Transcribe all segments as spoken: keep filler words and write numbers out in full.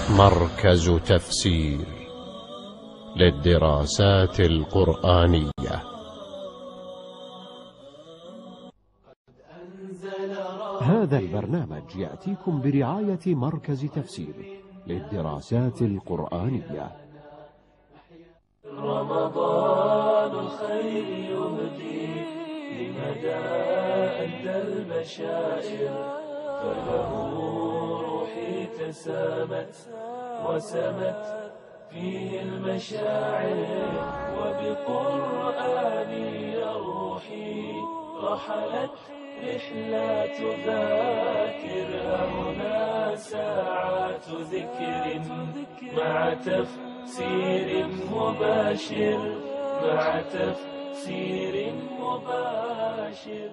مركز تفسير للدراسات القرآنية. هذا البرنامج يأتيكم برعاية مركز تفسير للدراسات القرآنية. رمضان خير يهدي لمدى أدى البشائر، فله روحي تسامت وسمت فيه المشاعر، وبقرآني روحي رحلت رحلات ذاكر، هنا ساعات ذكر مع تفسير مباشر، مع تفسير مباشر.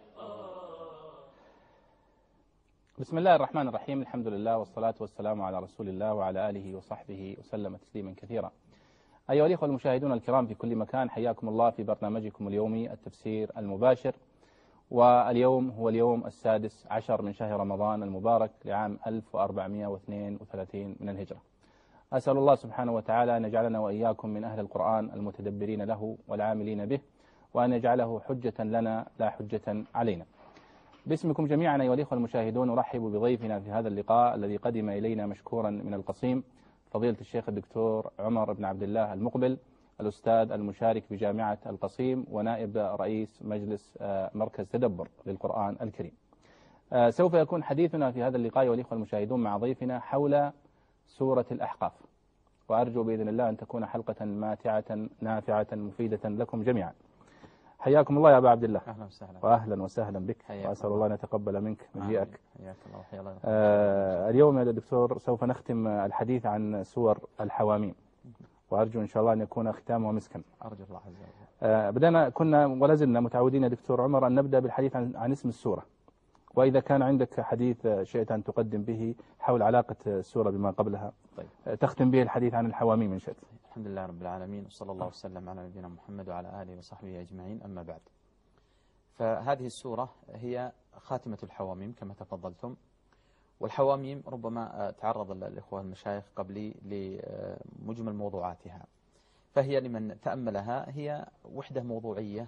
بسم الله الرحمن الرحيم، الحمد لله والصلاة والسلام على رسول الله وعلى آله وصحبه وسلم تسليما كثيرا. أيها الإخوة المشاهدون الكرام في كل مكان، حياكم الله في برنامجكم اليومي التفسير المباشر. واليوم هو اليوم السادس عشر من شهر رمضان المبارك لعام ألف وأربعمائة واثنين وثلاثين من الهجرة. أسأل الله سبحانه وتعالى أن يجعلنا وإياكم من أهل القرآن المتدبرين له والعاملين به، وأن يجعله حجة لنا لا حجة علينا. باسمكم جميعا أيها الإخوة المشاهدون أرحب بضيفنا في هذا اللقاء الذي قدم إلينا مشكورا من القصيم، فضيلة الشيخ الدكتور عمر بن عبد الله المقبل، الأستاذ المشارك بجامعة القصيم ونائب رئيس مجلس مركز تدبر للقرآن الكريم. سوف يكون حديثنا في هذا اللقاء أيها الإخوة المشاهدون مع ضيفنا حول سورة الأحقاف، وأرجو بإذن الله أن تكون حلقة ماتعة نافعة مفيدة لكم جميعا. حياكم الله يا أبا عبد الله. أهلا وسهلا. وأهلا وسهلا بك، وأسأل الله أن يتقبل منك مجيئك. حياك الله وحيا الله. آه اليوم يا دكتور سوف نختم الحديث عن سور الحواميم، وأرجو إن شاء الله أن يكون ختامه مسكا. أرجو الله عز وجل. آه بدأنا كنا ولازلنا متعودين يا دكتور عمر أن نبدأ بالحديث عن, عن اسم السورة، وإذا كان عندك حديث شئت أن تقدم به حول علاقة السورة بما قبلها. طيب. تختم به الحديث عن الحواميم إن شئت. الحمد لله رب العالمين، وصلى الله وسلم على نبينا محمد وعلى آله وصحبه أجمعين، أما بعد. فهذه السورة هي خاتمة الحواميم كما تفضلتم، والحواميم ربما تعرض الإخوة المشايخ قبلي لمجمل موضوعاتها، فهي لمن تأملها هي وحدة موضوعية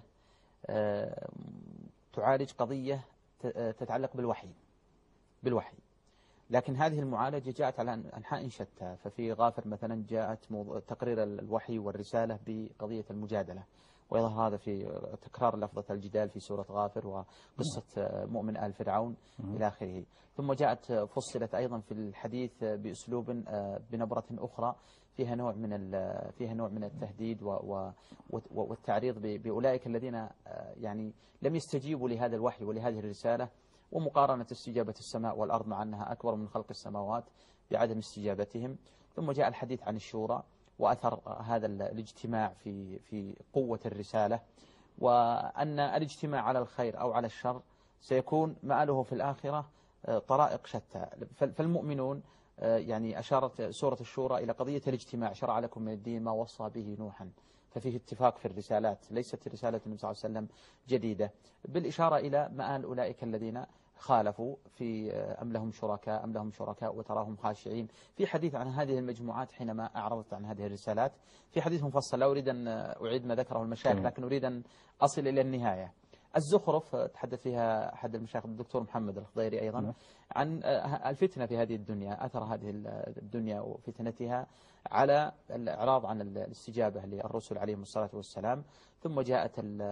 تعالج قضية تتعلق بالوحي بالوحي لكن هذه المعالجة جاءت على أنحاء شتى. ففي غافر مثلا جاءت تقرير الوحي والرسالة بقضية المجادلة، ويظهر هذا في تكرار لفظة الجدال في سورة غافر وقصة مؤمن آل فرعون إلى آخره. ثم جاءت فصلت أيضا في الحديث بأسلوب بنبرة أخرى فيها نوع من فيها نوع من التهديد والتعريض بأولئك الذين يعني لم يستجيبوا لهذا الوحي ولهذه الرسالة، ومقارنة استجابة السماء والأرض مع أنها أكبر من خلق السماوات بعدم استجابتهم. ثم جاء الحديث عن الشورى وأثر هذا الاجتماع في في قوة الرسالة، وأن الاجتماع على الخير أو على الشر سيكون مآله في الآخرة طرائق شتى. فالمؤمنون يعني أشارت سورة الشورى إلى قضية الاجتماع، شرع لكم من الدين ما وصى به نوحا، ففيه اتفاق في الرسالات، ليست رسالة النبي صلى الله عليه وسلم جديدة، بالإشارة إلى مآل أولئك الذين خالفوا في أم لهم شركاء أم لهم شركاء وتراهم خاشعين. في حديث عن هذه المجموعات حينما أعرضت عن هذه الرسالات في حديث مفصل، لا أريد أن أعيد ما ذكره المشايخ لكن أريد أن أصل إلى النهاية. الزخرف تحدث فيها أحد المشايخ الدكتور محمد الخضيري أيضا عن الفتنة في هذه الدنيا، أثر هذه الدنيا وفتنتها على الإعراض عن الاستجابة للرسل عليهم الصلاة والسلام. ثم جاءت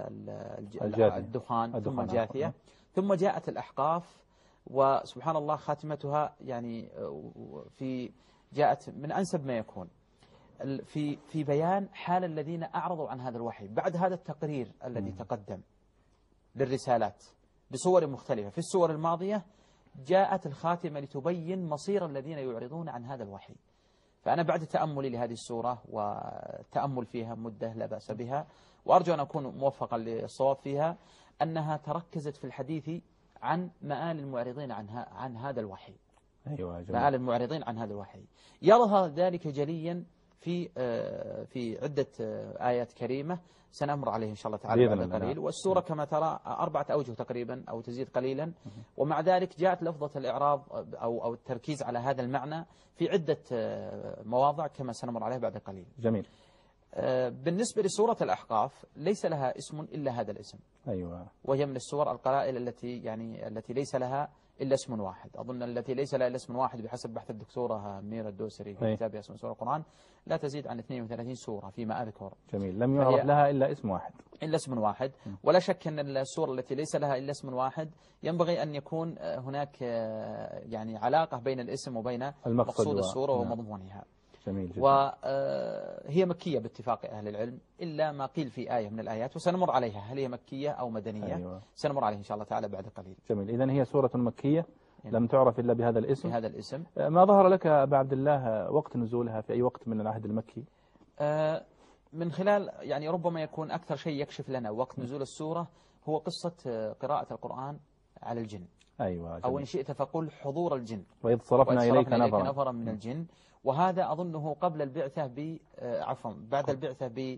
الدخان، ثم الجاثية، ثم جاءت الأحقاف، وسبحان الله خاتمتها يعني في جاءت من أنسب ما يكون في في بيان حال الذين أعرضوا عن هذا الوحي بعد هذا التقرير الذي تقدم للرسالات بصور مختلفة. في السور الماضية جاءت الخاتمة لتبين مصير الذين يعرضون عن هذا الوحي. فأنا بعد تأملي لهذه السورة وتأمل فيها مدة لا بأس بها، وأرجو أن أكون موفقا للصواب فيها، أنها تركزت في الحديث عن مآل المعرضين عن, عن هذا الوحي. أيوة مآل المعرضين عن هذا الوحي يظهر ذلك جليا في في عدة آيات كريمة سنمر عليه إن شاء الله تعالى بعد قليل. والسورة كما ترى أربعة أوجه تقريبا أو تزيد قليلا، ومع ذلك جاءت لفظة الإعراض أو أو التركيز على هذا المعنى في عدة مواضع كما سنمر عليه بعد قليل. جميل. بالنسبة لسورة الأحقاف ليس لها اسم إلا هذا الاسم. أيوة. وهي من السور القلائل التي يعني التي ليس لها إلا اسم واحد. أظن التي ليس لها إلا اسم واحد بحسب بحث الدكتورة ميرا الدوسري في كتابها اسم سورة القرآن لا تزيد عن اثنين وثلاثين سورة فيما أذكر. جميل. لم يعرف لها إلا اسم واحد. إلا اسم واحد. ولا شك أن السورة التي ليس لها إلا اسم واحد ينبغي أن يكون هناك يعني علاقة بين الاسم وبين مقصود السورة ومضمونها. جميل جدا. وهي مكية باتفاق أهل العلم إلا ما قيل في آية من الآيات وسنمر عليها هل هي مكية أو مدنية. أيوة. سنمر عليها إن شاء الله تعالى بعد قليل. جميل. إذن هي سورة مكية لم تعرف إلا بهذا الاسم. بهذا الاسم. ما ظهر لك أبا عبد الله وقت نزولها في أي وقت من العهد المكي؟ من خلال يعني ربما يكون أكثر شيء يكشف لنا وقت نزول السورة هو قصة قراءة القرآن على الجن. أيوة. جميل. أو إن شئت فقل حضور الجن. وإذ صرفنا إليك نفرا. نفرا من الجن. وهذا أظنه قبل البعثة ب عفوا بعد البعثة ب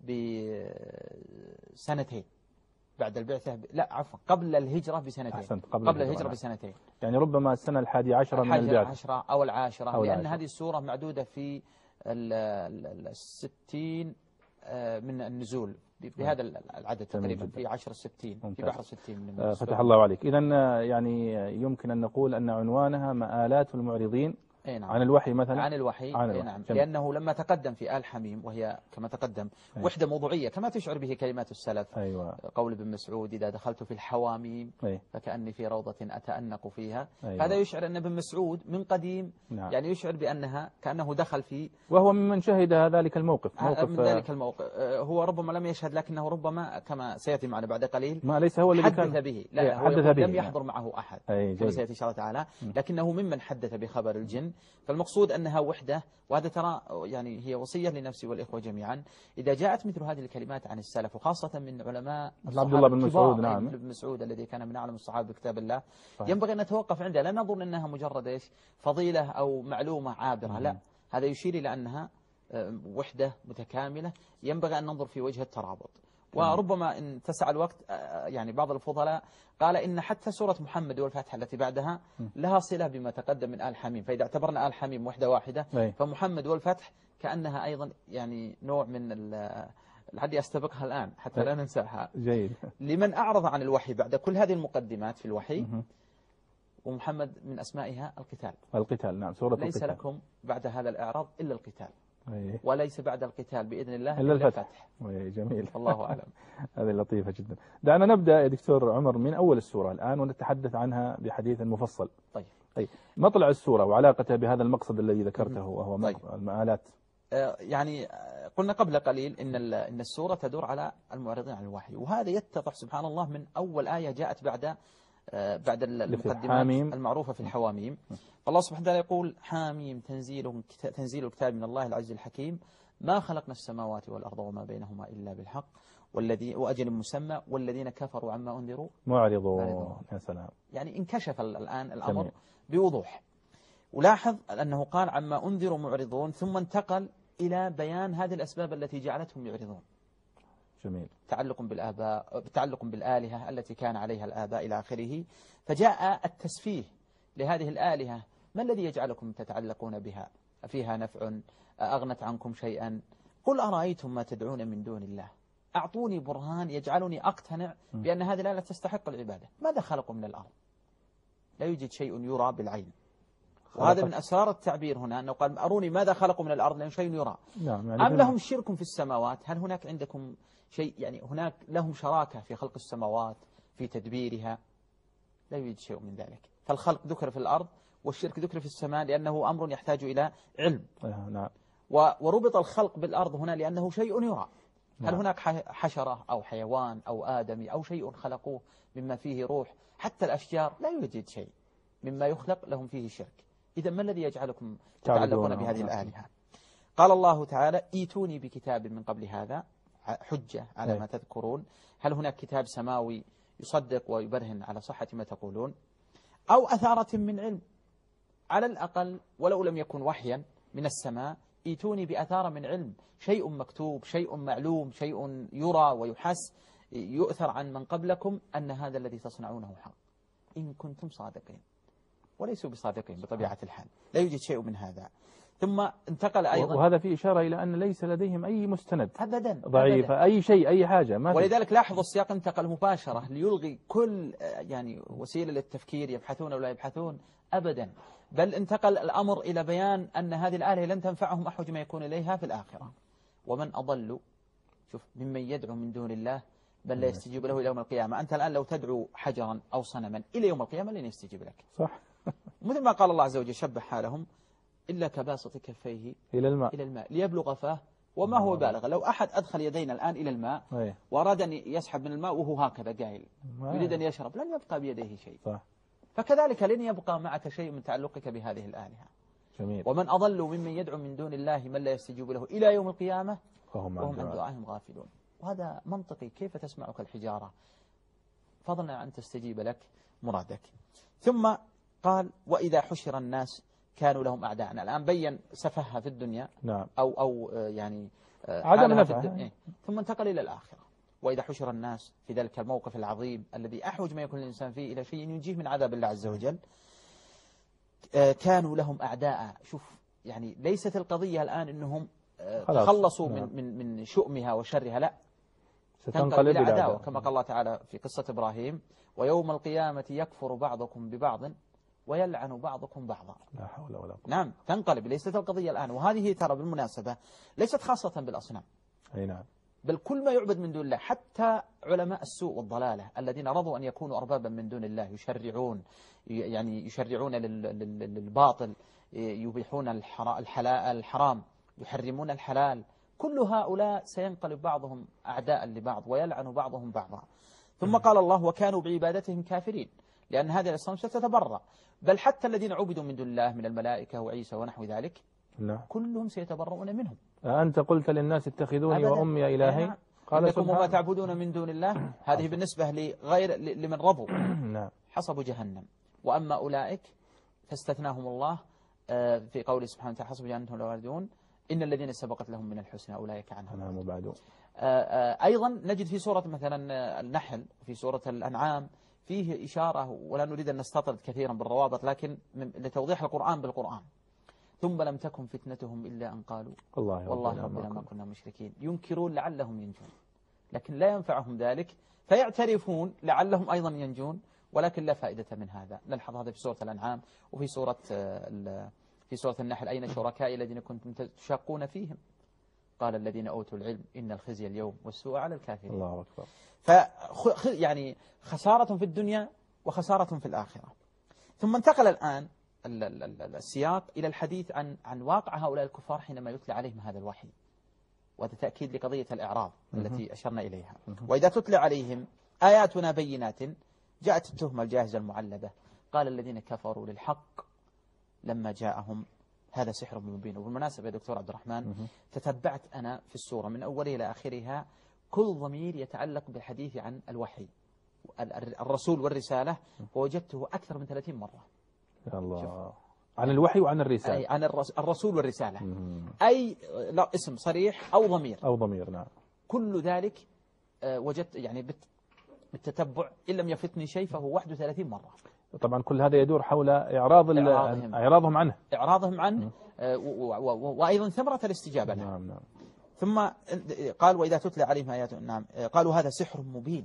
بسنتين. بعد البعثة ب... لا عفوا قبل الهجرة بسنتين. أحسنت. قبل, قبل الهجرة بسنتين. يعني ربما السنة الحادية عشرة من البعثة. العاشرة أو العاشرة أو لأن العاشرة. هذه السورة معدودة في الستين من النزول بهذا العدد تقريبا في عشر الستين في بحر الستين من آه فتح الله عليك. إذن يعني يمكن أن نقول أن عنوانها مآلات المعرضين نعم. عن الوحي مثلا. عن الوحي, عن الوحي. نعم. لأنه لما تقدم في آل حميم وهي كما تقدم أيوة. وحدة موضوعية كما تشعر به كلمات السلف. أيوة. قول ابن مسعود إذا دخلت في الحواميم أيوة. فكأني في روضة أتأنق فيها. أيوة. هذا يشعر أن ابن مسعود من قديم نعم. يعني يشعر بأنها كأنه دخل في وهو ممن شهد ذلك الموقف. موقف من ذلك الموقف. هو ربما لم يشهد لكنه ربما كما سيأتي معنا بعد قليل ما ليس هو الذي حدث كان به. لا حدث به. لم يحضر معه أحد كما سيأتي إن شاء الله تعالى. لكنه ممن حدث بخبر الجن. فالمقصود أنها وحدة. وهذا ترى يعني هي وصية لنفسي والإخوة جميعا. إذا جاءت مثل هذه الكلمات عن السلف وخاصة من علماء عبد الله بن مسعود. نعم. ابن مسعود الذي كان من أعلم الصحابة بكتاب الله. صحيح. ينبغي أن نتوقف عندها لا نظن أنها مجرد إيش فضيلة أو معلومة عابرة. م. لا هذا يشير إلى أنها وحدة متكاملة ينبغي أن ننظر في وجه الترابط. وربما إن تسع الوقت يعني بعض الفضلاء قال إن حتى سورة محمد والفتح التي بعدها لها صلة بما تقدم من آل حميم. فإذا اعتبرنا آل حميم وحدة واحدة فمحمد والفتح كأنها أيضا يعني نوع من لعلي أستبقها الآن حتى لا ننساها. جيد. لمن أعرض عن الوحي بعد كل هذه المقدمات في الوحي. ومحمد من أسمائها القتال. القتال. نعم. سورة ليس القتال. لكم بعد هذا الإعراض إلا القتال. أيه. وليس بعد القتال بإذن الله إلا الفتح. أيه جميل. الله أعلم. هذه لطيفة جدا. دعنا نبدأ يا دكتور عمر من أول السورة الآن ونتحدث عنها بحديث مفصل. طيب. طيب. مطلع السورة وعلاقتها بهذا المقصد الذي ذكرته وهو طيب. المآلات. آه يعني قلنا قبل قليل إن إن السورة تدور على المعرضين عن الوحي. وهذا يتضح سبحان الله من أول آية جاءت بعد بعد المقدمات المعروفة في الحواميم. فالله سبحانه وتعالى يقول حاميم تنزيل تنزيل الكتاب من الله العزيز الحكيم ما خلقنا السماوات والأرض وما بينهما إلا بالحق والذي وأجل مسمى والذين كفروا عما أنذروا معرضون. يا سلام. يعني انكشف الآن الأمر جميل. بوضوح. ولاحظ أنه قال عما أنذروا معرضون ثم انتقل إلى بيان هذه الأسباب التي جعلتهم يعرضون. جميل. تعلق بالآباء تعلق بالآلهة التي كان عليها الآباء إلى آخره. فجاء التسفيه لهذه الآلهة. ما الذي يجعلكم تتعلقون بها؟ فيها نفع؟ أغنت عنكم شيئا؟ قل أرأيتم ما تدعون من دون الله أعطوني برهان يجعلني أقتنع بأن هذه الآلهة تستحق العبادة. ماذا خلقوا من الأرض؟ لا يوجد شيء يرى بالعين. وهذا من أسرار التعبير هنا أنه قال أروني ماذا خلقوا من الأرض لأن شيء يرى. نعم. يعني أم لهم شرك في السماوات؟ هل هناك عندكم شيء يعني هناك لهم شراكة في خلق السماوات في تدبيرها؟ لا يوجد شيء من ذلك. فالخلق ذكر في الأرض والشرك ذكر في السماء لأنه أمر يحتاج إلى علم. نعم. وربط الخلق بالأرض هنا لأنه شيء يرى. هل هناك حشرة أو حيوان أو آدمي أو شيء خلقوه مما فيه روح؟ حتى الأشجار لا يوجد شيء مما يخلق لهم فيه شرك. إذا ما الذي يجعلكم تتعلقون بهذه الآلهة؟ قال الله تعالى ايتوني بكتاب من قبل هذا حجة على ما تذكرون. هل هناك كتاب سماوي يصدق ويبرهن على صحة ما تقولون؟ أو أثارة من علم على الأقل ولو لم يكن وحيا من السماء ايتوني بأثار من علم، شيء مكتوب، شيء معلوم، شيء يرى ويحس، يؤثر عن من قبلكم أن هذا الذي تصنعونه حق، إن كنتم صادقين. وليسوا بصادقين بطبيعة الحال، لا يوجد شيء من هذا. ثم انتقل أيضا، وهذا في إشارة إلى أن ليس لديهم أي مستند أبدا ضعيف، أبداً. أي شيء، أي حاجة ما في. ولذلك لاحظوا السياق انتقل مباشرة ليلغي كل يعني وسيلة للتفكير، يبحثون ولا يبحثون أبدا، بل انتقل الأمر إلى بيان أن هذه الآلهة لن تنفعهم أحوج ما يكون إليها في الآخرة. ومن أضل، شوف، ممن يدعو من دون الله بل لا يستجيب له إلى يوم القيامة. أنت الآن لو تدعو حجرا أو صنما إلى يوم القيامة لن يستجيب لك. صح. مثل ما قال الله عز وجل شبه حالهم إلا كباسط كفيه إلى الماء إلى الماء ليبلغ فاه وما هو بالغ. لو أحد أدخل يدينا الآن إلى الماء أيه. وأراد أن يسحب من الماء وهو هكذا قايل أيه. يريد أن يشرب لن يبقى بيديه شيء. صح. فكذلك لن يبقى معك شيء من تعلقك بهذه الآلهة. جميل. ومن أضل ممن يدعو من دون الله من لا يستجيب له إلى يوم القيامة وهم وهم عن دعائهم غافلون. وهذا منطقي، كيف تسمعك الحجارة فضلا عن تستجيب لك مرادك. ثم قال وإذا حشر الناس كانوا لهم أعداء. الآن بين سفهها في الدنيا نعم. أو أو يعني عدم نفع. ثم انتقل إلى الآخرة. وإذا حشر الناس في ذلك الموقف العظيم الذي أحوج ما يكون الإنسان فيه إلى شيء ينجيه من عذاب الله عز وجل، كانوا لهم أعداء. شوف، يعني ليست القضية الآن أنهم تخلصوا من من من شؤمها وشرها، لا، تنقلب إلى عداوة كما قال الله تعالى في قصة إبراهيم ويوم القيامة يكفر بعضكم ببعض ويلعن بعضكم بعضا. لا حول ولا قوة. نعم، تنقلب. ليست القضية الآن، وهذه ترى بالمناسبة ليست خاصة بالأصنام، أي نعم، بل كل ما يعبد من دون الله، حتى علماء السوء والضلالة الذين رضوا أن يكونوا أربابا من دون الله، يشرعون يعني يشرعون للباطل، يبيحون الحرام، يحرمون الحلال. كل هؤلاء سينقلب بعضهم أعداء لبعض ويلعن بعضهم بعضا. ثم قال الله وكانوا بعبادتهم كافرين، لأن هذه الأصنام ستتبرأ. بل حتى الذين عبدوا من دون الله من الملائكة وعيسى ونحو ذلك لا. كلهم سيتبرؤون منهم. أنت قلت للناس اتخذوني وأمي إلهين، قال إنكم وما تعبدون من دون الله. هذه بالنسبة لغير لمن رضوا حصبوا جهنم. وأما أولئك فاستثناهم الله في قوله سبحانه وتعالى حصبوا جهنم لا واردون إن الذين سبقت لهم من الحسنى أولئك عنها مبعدون. أيضا نجد في سورة مثلا النحل في سورة الأنعام فيه إشارة، ولا نريد أن نستطرد كثيرا بالروابط لكن لتوضيح القرآن بالقرآن. ثم لم تكن فتنتهم إلا أن قالوا الله والله ربنا ما كنا مشركين، ينكرون لعلهم ينجون، لكن لا ينفعهم ذلك فيعترفون لعلهم أيضا ينجون، ولكن لا فائدة من هذا. نلحظ هذا في سورة الأنعام وفي سورة في سورة النحل أين شركائي الذين كنتم تشاقون فيهم قال الذين أوتوا العلم إن الخزي اليوم والسوء على الكافرين. الله أكبر. ف يعني خسارة في الدنيا وخسارة في الآخرة. ثم انتقل الآن السياق إلى الحديث عن عن واقع هؤلاء الكفار حينما يتلى عليهم هذا الوحي، وهذا تأكيد لقضية الإعراض التي أشرنا إليها. وإذا تتلى عليهم آياتنا بينات جاءت التهمة الجاهزة المعلبة قال الذين كفروا للحق لما جاءهم هذا سحر مبين. وبالمناسبة يا دكتور عبد الرحمن تتبعت أنا في السورة من أولها إلى آخرها كل ضمير يتعلق بالحديث عن الوحي الرسول والرسالة، ووجدته أكثر من ثلاثين مرة. الله. عن الوحي وعن الرسالة. أي عن الرسول والرسالة. مم. أي لا اسم صريح أو ضمير. أو ضمير نعم. كل ذلك وجدت يعني بالتتبع إن لم يفتني شيء فهو واحد وثلاثين مرة. طبعا كل هذا يدور حول إعراض إعراضهم, إعراضهم عنه إعراضهم عنه وأيضا ثمرة الاستجابة له. نعم نعم. ثم قال وإذا تتلى عليهم آيات نعم قالوا هذا سحر مبين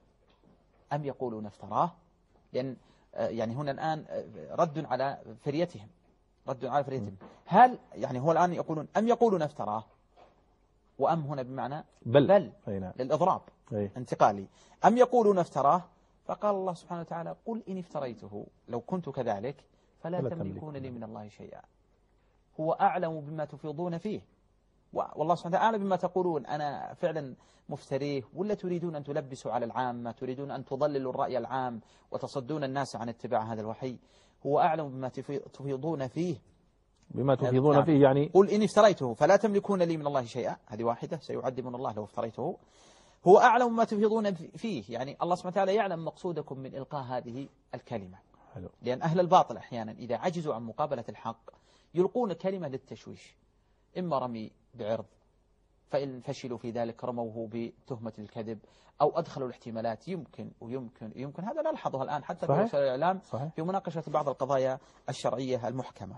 أم يقولون افتراه، لأن يعني هنا الآن رد على فريتهم رد على فريتهم. هل يعني هو الآن يقولون أم يقولون افتراه، وأم هنا بمعنى بل, بل نعم. للإضراب أي. انتقالي. أم يقولون افتراه، فقال الله سبحانه وتعالى قل إن افتريته لو كنت كذلك فلا تملكون لي من الله شيئا هو أعلم بما تفيضون فيه، والله سبحانه وتعالى أعلم بما تقولون أنا فعلا مفتريه ولا تريدون أن تلبسوا على العامة، تريدون أن تضللوا الرأي العام وتصدون الناس عن اتباع هذا الوحي. هو أعلم بما تفيضون فيه بما تفيضون نعم. فيه يعني قل إن افتريته فلا تملكون لي من الله شيئا، هذه واحدة سيعذبنا الله لو افتريته. هو أعلم ما تفيضون فيه، يعني الله سبحانه وتعالى يعلم مقصودكم من إلقاء هذه الكلمة. حلو. لأن أهل الباطل أحيانا إذا عجزوا عن مقابلة الحق يلقون كلمة للتشويش، إما رمي بعرض، فإن فشلوا في ذلك رموه بتهمة الكذب، أو أدخلوا الاحتمالات يمكن ويمكن يمكن. هذا نلحظه الآن حتى في وسائل الإعلام في مناقشة بعض القضايا الشرعية المحكمة.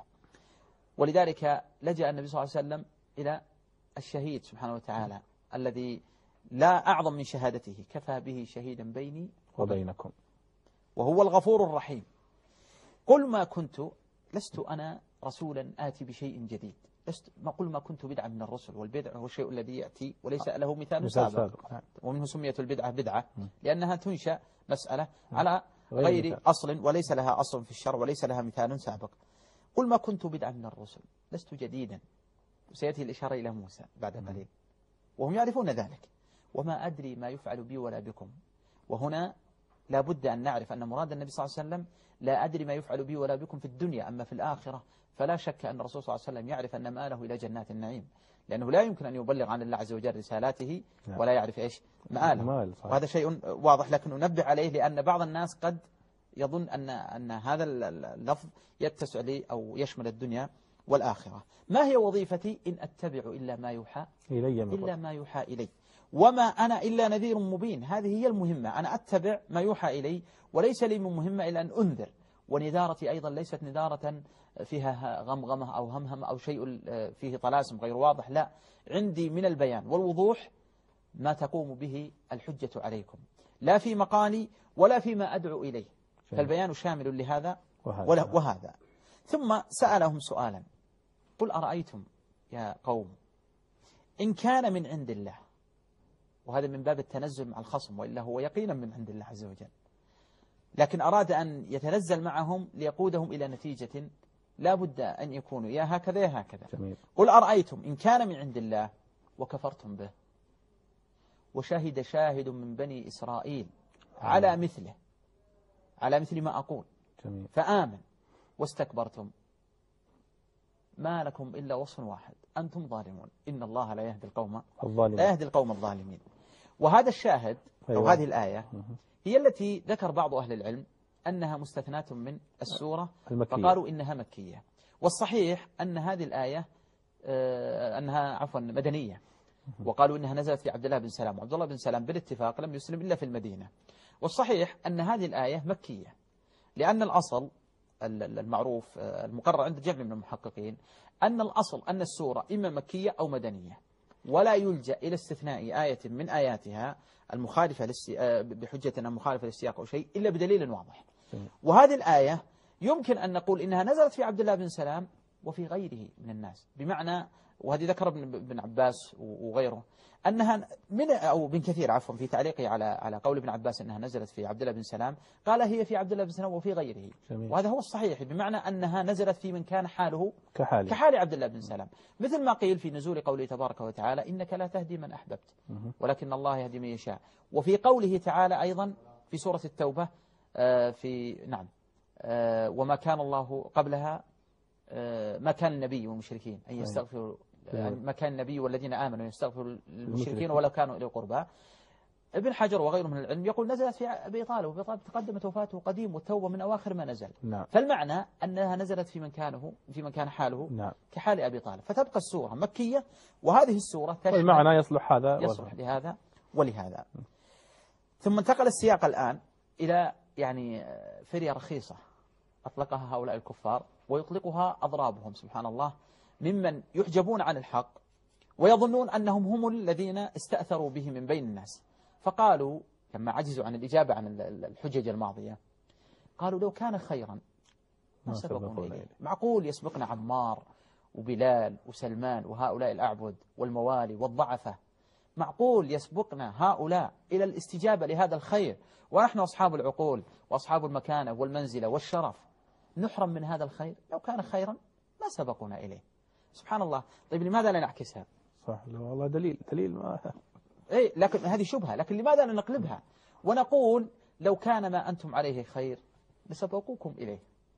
ولذلك لجأ النبي صلى الله عليه وسلم إلى الشهيد سبحانه وتعالى الذي لا أعظم من شهادته، كفى به شهيدا بيني وبينكم وهو الغفور الرحيم. قل ما كنت لست أنا رسولا آتي بشيء جديد، لست ما قل ما كنت بدعة من الرسل، والبدع هو الشيء الذي يأتي وليس له مثال سابق، ومنه سميت البدعة بدعة لأنها تنشأ مسألة على غير أصل وليس لها أصل في الشرع وليس لها مثال سابق. قل ما كنت بدعة من الرسل لست جديدا، وسيأتي الإشارة إلى موسى بعد قليل وهم يعرفون ذلك، وما أدري ما يفعل بي ولا بكم. وهنا لا بد أن نعرف أن مراد النبي صلى الله عليه وسلم لا أدري ما يفعل بي ولا بكم في الدنيا، أما في الآخرة فلا شك أن الرسول صلى الله عليه وسلم يعرف أن مآله إلى جنات النعيم، لأنه لا يمكن أن يبلغ عن الله عز وجل رسالاته ولا يعرف إيش مآله، وهذا شيء واضح. لكن ننبه عليه لأن بعض الناس قد يظن أن أن هذا اللفظ يتسع لي أو يشمل الدنيا والآخرة. ما هي وظيفتي؟ إن أتبع إلا ما يوحى إلي إلا ما يوحى إلي وما أنا إلا نذير مبين. هذه هي المهمة، أنا أتبع ما يوحى إلي وليس لي من مهمة إلا أن أنذر. ونذارتي أيضا ليست نذارة فيها غمغمة أو همهم أو شيء فيه طلاسم غير واضح، لا، عندي من البيان والوضوح ما تقوم به الحجة عليكم، لا في مقالي ولا فيما أدعو إليه، فالبيان شامل لهذا وهذا, وهذا. ثم سألهم سؤالا، قل أرأيتم يا قوم إن كان من عند الله، وهذا من باب التنزل مع الخصم، وإلا هو يقينا من عند الله عز وجل، لكن أراد أن يتنزل معهم ليقودهم إلى نتيجة لا بد أن يكونوا يا هكذا يا هكذا. جميل. قل أرأيتم إن كان من عند الله وكفرتم به وشهد شاهد من بني إسرائيل على مثله على مثل ما أقول جميل. فآمن واستكبرتم ما لكم إلا وصف واحد، أنتم ظالمون، إن الله لا يهدي القوم الظالمين لا يهدي القوم الظالمين. وهذا الشاهد أو هذه الآية هي التي ذكر بعض أهل العلم أنها مستثنات من السورة المكية. فقالوا إنها مكية، والصحيح أن هذه الآية أنها عفوا مدنية، وقالوا إنها نزلت في عبد الله بن سلام، وعبد الله بن سلام بالاتفاق لم يسلم إلا في المدينة. والصحيح أن هذه الآية مكية، لأن الأصل المعروف المقرر عند جمع من المحققين أن الأصل أن السورة إما مكية أو مدنية، ولا يلجأ إلى استثناء آية من آياتها المخالفة بحجة أنها مخالفة للسياق أو شيء إلا بدليل واضح. وهذه الآية يمكن أن نقول إنها نزلت في عبد الله بن سلام وفي غيره من الناس، بمعنى وهذه ذكر ابن عباس وغيره أنها من أو ابن كثير عفوا في تعليقه على على قول ابن عباس أنها نزلت في عبد الله بن سلام، قال هي في عبد الله بن سلام وفي غيره. جميل. وهذا هو الصحيح، بمعنى أنها نزلت في من كان حاله كحال, كحال عبد الله بن سلام، مثل ما قيل في نزول قوله تبارك وتعالى إنك لا تهدي من أحببت ولكن الله يهدي من يشاء، وفي قوله تعالى أيضا في سورة التوبة في نعم وما كان الله قبلها ما كان النبي والمشركين أن يستغفروا ما كان النبي والذين آمنوا يستغفروا للمشركين ولو كانوا إلى القربى. ابن حجر وغيره من العلم يقول نزلت في أبي طالب، وأبي طالب تقدمت وفاته قديم، والتوبة من أواخر ما نزل. نعم. فالمعنى أنها نزلت في من كانه في من كان حاله نعم. كحال أبي طالب، فتبقى السورة مكية، وهذه السورة المعنى يصلح هذا يصلح لهذا ولهذا. ثم انتقل السياق الآن إلى يعني فرية رخيصة أطلقها هؤلاء الكفار ويطلقها أضرابهم سبحان الله، ممن يحجبون عن الحق ويظنون أنهم هم الذين استأثروا به من بين الناس. فقالوا لما عجزوا عن الإجابة عن الحجج الماضية قالوا لو كان خيرا ما سبقونا إليه. معقول يسبقنا عمار وبلال وسلمان وهؤلاء الأعبد والموالي والضعفة، معقول يسبقنا هؤلاء إلى الاستجابة لهذا الخير، ونحن أصحاب العقول وأصحاب المكانة والمنزلة والشرف نحرم من هذا الخير؟ لو كان خيرا ما سبقونا إليه. سبحان الله. طيب لماذا لا نعكسها؟ صح، والله دليل دليل ما إيه، لكن هذه شبهة، لكن لماذا لا نقلبها ونقول لو كان ما أنتم عليه خير لسبقوكم إليه؟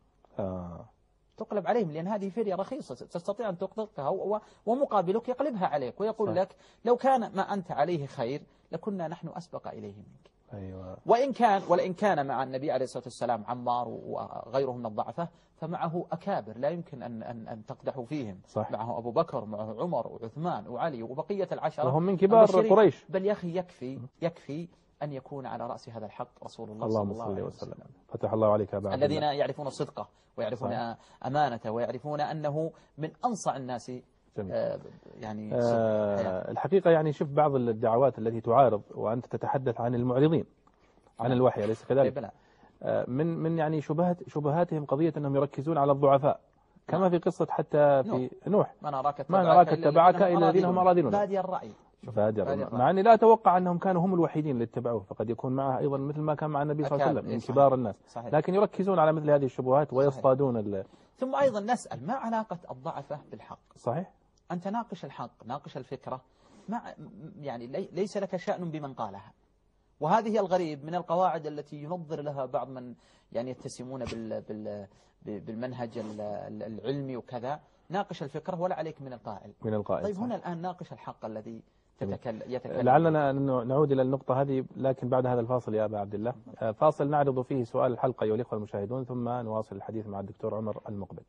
آه. تقلب عليهم، لأن هذه فرية رخيصة تستطيع أن تقلبها، ومقابلك يقلبها عليك ويقول صح. لك لو كان ما أنت عليه خير لكنا نحن أسبق إليه منك. أيوة. وإن كان ولئن كان مع النبي عليه الصلاة والسلام عمار وغيرهم من الضعفاء فمعه أكابر لا يمكن أن أن أن تقدحوا فيهم. صح. معه أبو بكر، معه عمر وعثمان وعلي وبقية العشرة وهم من كبار قريش. بل يا أخي يكفي يكفي أن يكون على رأس هذا الحق رسول الله صلى الله عليه وسلم. فتح الله عليك يا أبا عبد الله. الذين يعرفون صدقه ويعرفون صحيح. أمانته ويعرفون أنه من أنصع الناس. آه يعني آه الحقيقة يعني شوف بعض الدعوات التي تعارض وأنت تتحدث عن المعرضين عن الوحي، أليس كذلك؟ آه من من يعني شبهات شبهاتهم قضية أنهم يركزون على الضعفاء كما في قصة حتى في نوح ما نراك ما نراك اتبعك إلا الذين هم أراذلون. بادي الرأي. بادي الرأي. مع أني لا أتوقع أنهم كانوا هم الوحيدين اللي اتبعوه، فقد يكون معه أيضا مثل ما كان مع النبي صلى الله عليه وسلم من كبار الناس. صحيح. لكن يركزون على مثل هذه الشبهات ويصطادون ال... ثم أيضا نسأل ما علاقة الضعفة بالحق؟ صحيح. أنت ناقش الحق، ناقش الفكرة، ما يعني ليس لك شأن بمن قالها. وهذه هي الغريب من القواعد التي ينظر لها بعض من يعني يتسمون بال بال بالمنهج العلمي وكذا. ناقش الفكرة ولا عليك من القائل. من القائل. طيب صحيح. هنا الآن ناقش الحق الذي تتكلم يتكلم. لعلنا نعود إلى النقطة هذه لكن بعد هذا الفاصل يا أبا عبد الله. فاصل نعرض فيه سؤال الحلقة أيها الإخوة المشاهدون، ثم نواصل الحديث مع الدكتور عمر المقبل.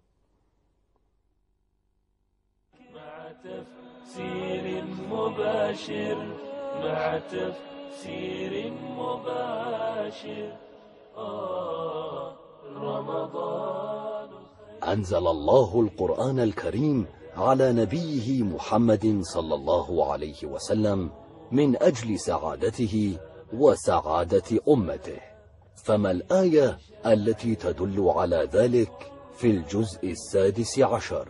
مع تفسير مباشر مع تفسير مباشر آه رمضان. أنزل الله القرآن الكريم على نبيه محمد صلى الله عليه وسلم من أجل سعادته وسعادة أمته، فما الآية التي تدل على ذلك في الجزء السادس عشر؟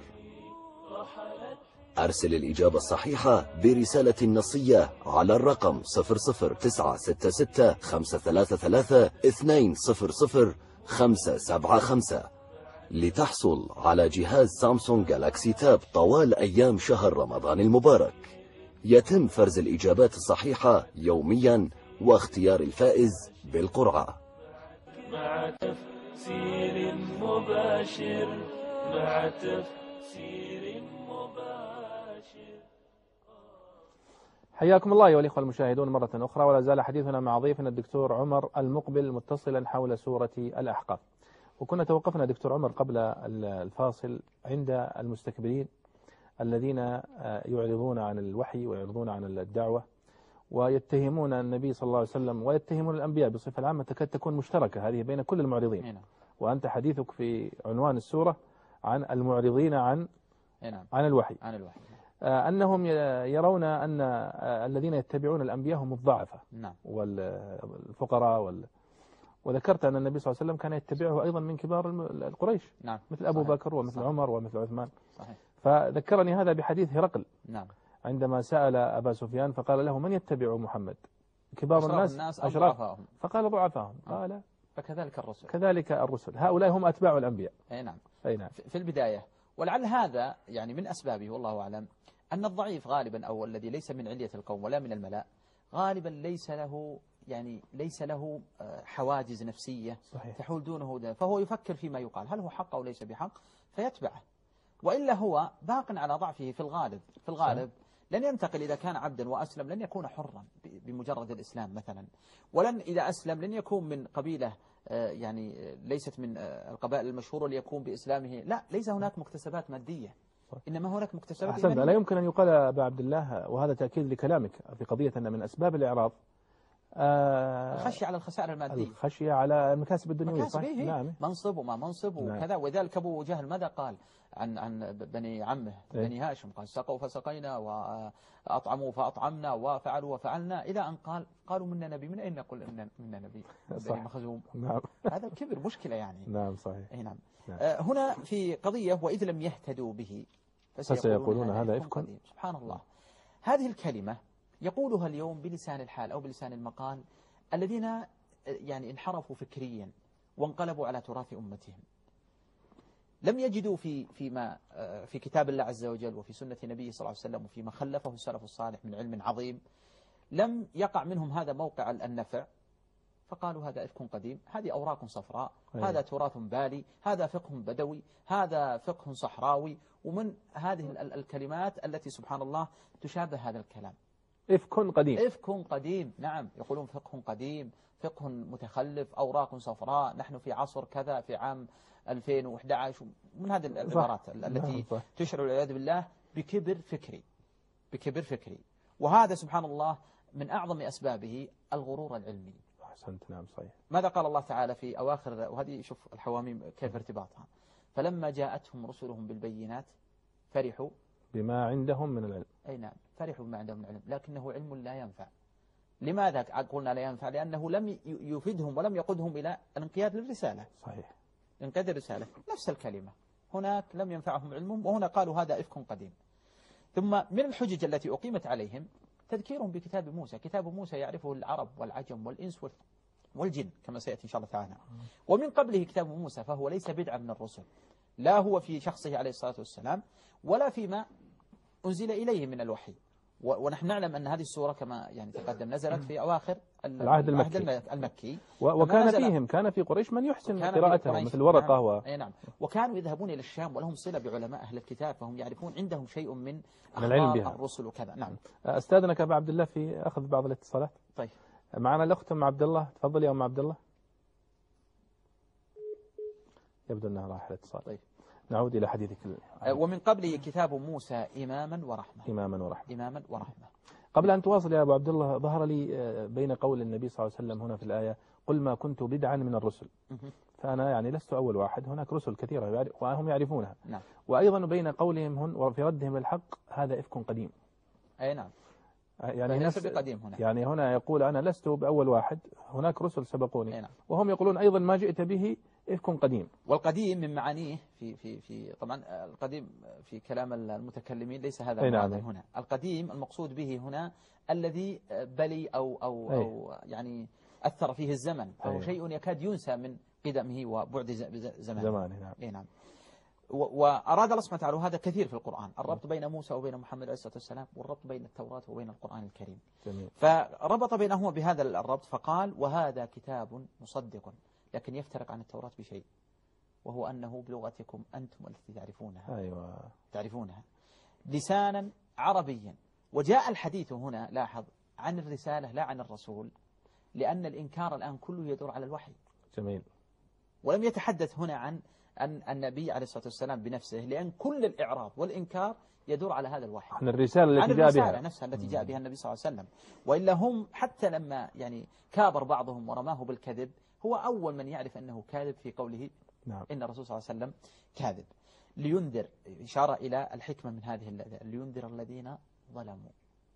أرسل الإجابة الصحيحة برسالة نصية على الرقم صفر صفر تسعة ستة ستة خمسة ثلاثة ثلاثة اثنين صفر صفر خمسة سبعة خمسة لتحصل على جهاز سامسونج جالاكسي تاب طوال أيام شهر رمضان المبارك. يتم فرز الإجابات الصحيحة يوميا واختيار الفائز بالقرعة. مع تفسير مباشر مع تفسير مباشر. حياكم الله أيها الإخوة المشاهدون مرة أخرى، ولا زال حديثنا مع ضيفنا الدكتور عمر المقبل متصلا حول سورة الأحقاف. وكنا توقفنا دكتور عمر قبل الفاصل عند المستكبرين الذين يعرضون عن الوحي ويعرضون عن الدعوة ويتهمون النبي صلى الله عليه وسلم ويتهمون الأنبياء بصفة عامة، تكاد تكون مشتركة هذه بين كل المعرضين. وأنت حديثك في عنوان السورة عن المعرضين عن عن الوحي عن الوحي أنهم يرون أن الذين يتبعون الأنبياء هم الضعفاء والفقراء وال وذكرت أن النبي صلى الله عليه وسلم كان يتبعه أيضا من كبار القريش. نعم. مثل أبو صحيح. بكر ومثل صحيح. عمر ومثل عثمان. صحيح. فذكرني هذا بحديث هرقل. نعم. عندما سأل أبا سفيان فقال له من يتبع محمد؟ كبار الناس, الناس أشراف، فقال ضعفاهم. قال فكذلك الرسل. كذلك الرسل، هؤلاء هم أتباع الأنبياء. أي نعم. أي نعم. في البداية، ولعل هذا يعني من أسبابه والله أعلم أن الضعيف غالبا أو الذي ليس من علية القوم ولا من الملأ غالبا ليس له يعني ليس له حواجز نفسية صحيح. تحول دونه ده، فهو يفكر فيما يقال هل هو حق أو ليس بحق فيتبعه، وإلا هو باق على ضعفه في الغالب في الغالب صحيح. لن ينتقل إذا كان عبدا وأسلم لن يكون حرا بمجرد الإسلام مثلا، ولن إذا أسلم لن يكون من قبيلة يعني ليست من القبائل المشهورة ليكون بإسلامه، لا ليس هناك مكتسبات مادية إنما هناك مكتسبات إيمانية. لا يمكن أن يقال أبا عبد الله، وهذا تأكيد لكلامك في قضية أن من أسباب الإعراض آه الخشية على الخسائر المادية، الخشية على المكاسب الدنيوية صح؟ نعم. منصب وما منصب وكذا. نعم. وذلك أبو جهل ماذا قال عن عن بني عمه إيه؟ بني هاشم قال سقوا فسقينا وأطعموا فأطعمنا وفعلوا وفعلنا، إلى أن قال قالوا منا نبي، من أين نقول إن منا نبي؟ بني مخزوم. نعم. هذا الكبر مشكلة يعني. نعم صحيح. أي نعم. نعم. آه هنا في قضية وإذ لم يهتدوا به فسيقولون هذا إفك. سبحان الله. هذه الكلمة يقولها اليوم بلسان الحال أو بلسان المقال الذين يعني انحرفوا فكريا وانقلبوا على تراث أمتهم، لم يجدوا في فيما في كتاب الله عز وجل وفي سنة نبيه صلى الله عليه وسلم وفيما خلفه السلف الصالح من علم عظيم، لم يقع منهم هذا موقع النفع، فقالوا هذا إفك قديم، هذه أوراق صفراء، أيوة. هذا تراث بالي، هذا فقه بدوي، هذا فقه صحراوي، ومن هذه الكلمات التي سبحان الله تشابه هذا الكلام. إفك قديم. إفك قديم، نعم، يقولون فقه قديم، فقه متخلف، أوراق صفراء، نحن في عصر كذا، في عام ألفين وأحد عشر، من هذه العبارات التي تشعر والعياذ بالله بكبر فكري، بكبر فكري. وهذا سبحان الله من أعظم أسبابه الغرور العلمي. أحسنت، نعم صحيح. ماذا قال الله تعالى في أواخر، وهذه شوف الحواميم كيف ارتباطها، فلما جاءتهم رسلهم بالبينات فرحوا بما عندهم من العلم. أي نعم، فرحوا بما عندهم من العلم، لكنه علم لا ينفع. لماذا قلنا لا ينفع؟ لأنه لم يفيدهم ولم يقودهم إلى الانقياد للرسالة. صحيح، انقياد الرسالة نفس الكلمة، هناك لم ينفعهم علمهم، وهنا قالوا هذا إفك قديم. ثم من الحجج التي أقيمت عليهم تذكيرهم بكتاب موسى. كتاب موسى يعرفه العرب والعجم والإنس والجن كما سيأتي إن شاء الله تعالى. ومن قبله كتاب موسى، فهو ليس بدعا من الرسل، لا هو في شخصه عليه الصلاة والسلام ولا فيما أنزل إليه من الوحي. ونحن نعلم أن هذه السورة كما يعني تقدم نزلت في أواخر العهد المكي, المكي. وكان فيهم كان في قريش من يحسن قراءته مثل ورقة. نعم. و... نعم. وكانوا يذهبون إلى الشام ولهم صلة بعلماء أهل الكتاب، فهم يعرفون عندهم شيء من أخبار الرسل وكذا. نعم. أستاذنك أبا عبد الله في أخذ بعض الاتصالات. طيب. معنا الأخت أم عبد الله، تفضل يا أم عبد الله. يبدو أنها راح الاتصال. طيب. نعود إلى حديثك. ومن قبله كتاب موسى إماما ورحمة. إماما ورحمة. إماما ورحمة. قبل أن تواصل يا أبو عبد الله، ظهر لي بين قول النبي صلى الله عليه وسلم هنا في الآية قل ما كنت بدعا من الرسل، فأنا يعني لست أول واحد، هناك رسل كثيرة وهم يعرفونها. نعم. وأيضا بين قولهم هن وفي ردهم الحق هذا إفك قديم. أي نعم. يعني ليس بقديم هنا. يعني هنا يقول أنا لست بأول واحد، هناك رسل سبقوني. نعم. وهم يقولون أيضا ما جئت به إفك قديم. والقديم من معانيه في في في طبعا القديم في كلام المتكلمين ليس هذا نعم. المعنى هنا. القديم المقصود به هنا الذي بلي أو أو أي. أو يعني أثر فيه الزمن، فهو أي. شيء يكاد ينسى من قدمه وبعد زمانه. زمانه. نعم. أي نعم. وأراد الله سبحانه وتعالى، وهذا كثير في القرآن، الربط بين موسى وبين محمد عليه الصلاة والسلام، والربط بين التوراة وبين القرآن الكريم. جميل. فربط بينهما بهذا الربط فقال وهذا كتاب مصدق، لكن يفترق عن التوراة بشيء، وهو أنه بلغتكم أنتم التي تعرفونها. أيوة. تعرفونها لسانا عربيا. وجاء الحديث هنا لاحظ عن الرسالة لا عن الرسول، لأن الإنكار الآن كله يدور على الوحي. جميل. ولم يتحدث هنا عن أن النبي عليه الصلاة والسلام بنفسه، لأن كل الإعراض والإنكار يدور على هذا الوحي، عن الرسالة التي جاء بها، عن الرسالة نفسها التي جاء بها النبي صلى الله عليه وسلم. وإلا هم حتى لما يعني كابر بعضهم ورماه بالكذب، هو أول من يعرف أنه كاذب في قوله نعم. إن الرسول صلى الله عليه وسلم كاذب. لينذر، إشارة إلى الحكمة من هذه، لينذر الذين ظلموا،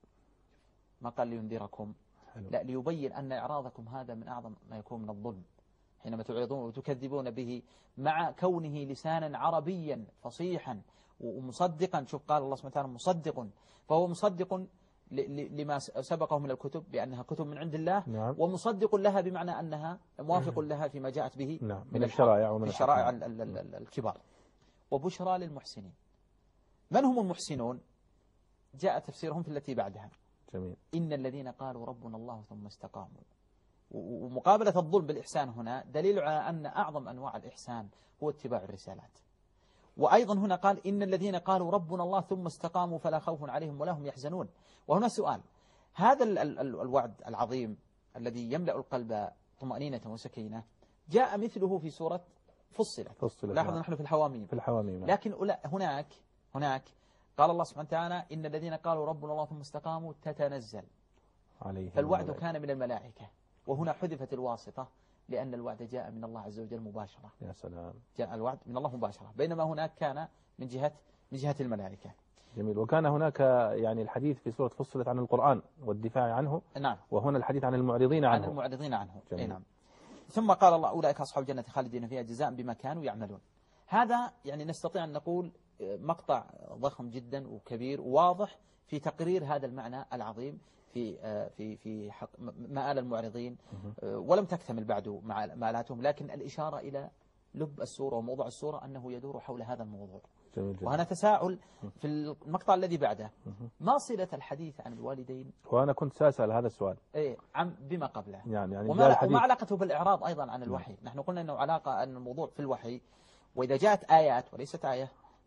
ما قال لينذركم. حلو. لا، ليبين أن إعراضكم هذا من أعظم ما يكون من الظلم، حينما تعرضون وتكذبون به مع كونه لسانا عربيا فصيحا ومصدقا. شوف قال الله سبحانه وتعالى مصدق، فهو مصدق لما سبقه من الكتب بأنها كتب من عند الله. نعم. ومصدق لها بمعنى أنها موافق لها فيما جاءت به. نعم. من الشرائع ومن الشرائع الكبار. وبشرى للمحسنين. من هم المحسنون؟ جاء تفسيرهم في التي بعدها. جميل. إن الذين قالوا ربنا الله ثم استقاموا. ومقابلة الظلم بالإحسان هنا دليل على أن أعظم أنواع الإحسان هو اتباع الرسالات. وأيضا هنا قال إن الذين قالوا ربنا الله ثم استقاموا فلا خوف عليهم ولا هم يحزنون. وهنا سؤال، هذا ال ال ال الوعد العظيم الذي يملأ القلب طمأنينة وسكينة جاء مثله في سورة فصلت. فصلت. لاحظ نحن في الحواميم. في الحواميم. لكن هناك هناك قال الله سبحانه وتعالى إن الذين قالوا ربنا الله ثم استقاموا تتنزل عليهم. فالوعد كان من الملائكة، وهنا حذفت الواسطة لأن الوعد جاء من الله عز وجل مباشرة. يا سلام. جاء الوعد من الله مباشرة، بينما هناك كان من جهة من جهة الملائكة. جميل. وكان هناك يعني الحديث في سورة فصلت عن القرآن والدفاع عنه. نعم. وهنا الحديث عن المعرضين عنه. عن المعرضين عنه. جميل. نعم. ثم قال الله أولئك أصحاب الجنة خالدين فيها جزاء بما كانوا يعملون. هذا يعني نستطيع أن نقول مقطع ضخم جدا وكبير وواضح في تقرير هذا المعنى العظيم في في في حق مآل المعرضين. ولم تكتمل بعد مآلاتهم، لكن الإشارة إلى لب السورة وموضوع السورة أنه يدور حول هذا الموضوع. جميل جدا. وهنا تساؤل في المقطع الذي بعده، ما صلة الحديث عن الوالدين؟ وأنا كنت سأسأل هذا السؤال. إيه عن بما قبله. يعني يعني وما, وما علاقته بالإعراض أيضا عن الوحي؟ نحن قلنا أنه علاقة أن الموضوع في الوحي، وإذا جاءت آيات وليست آية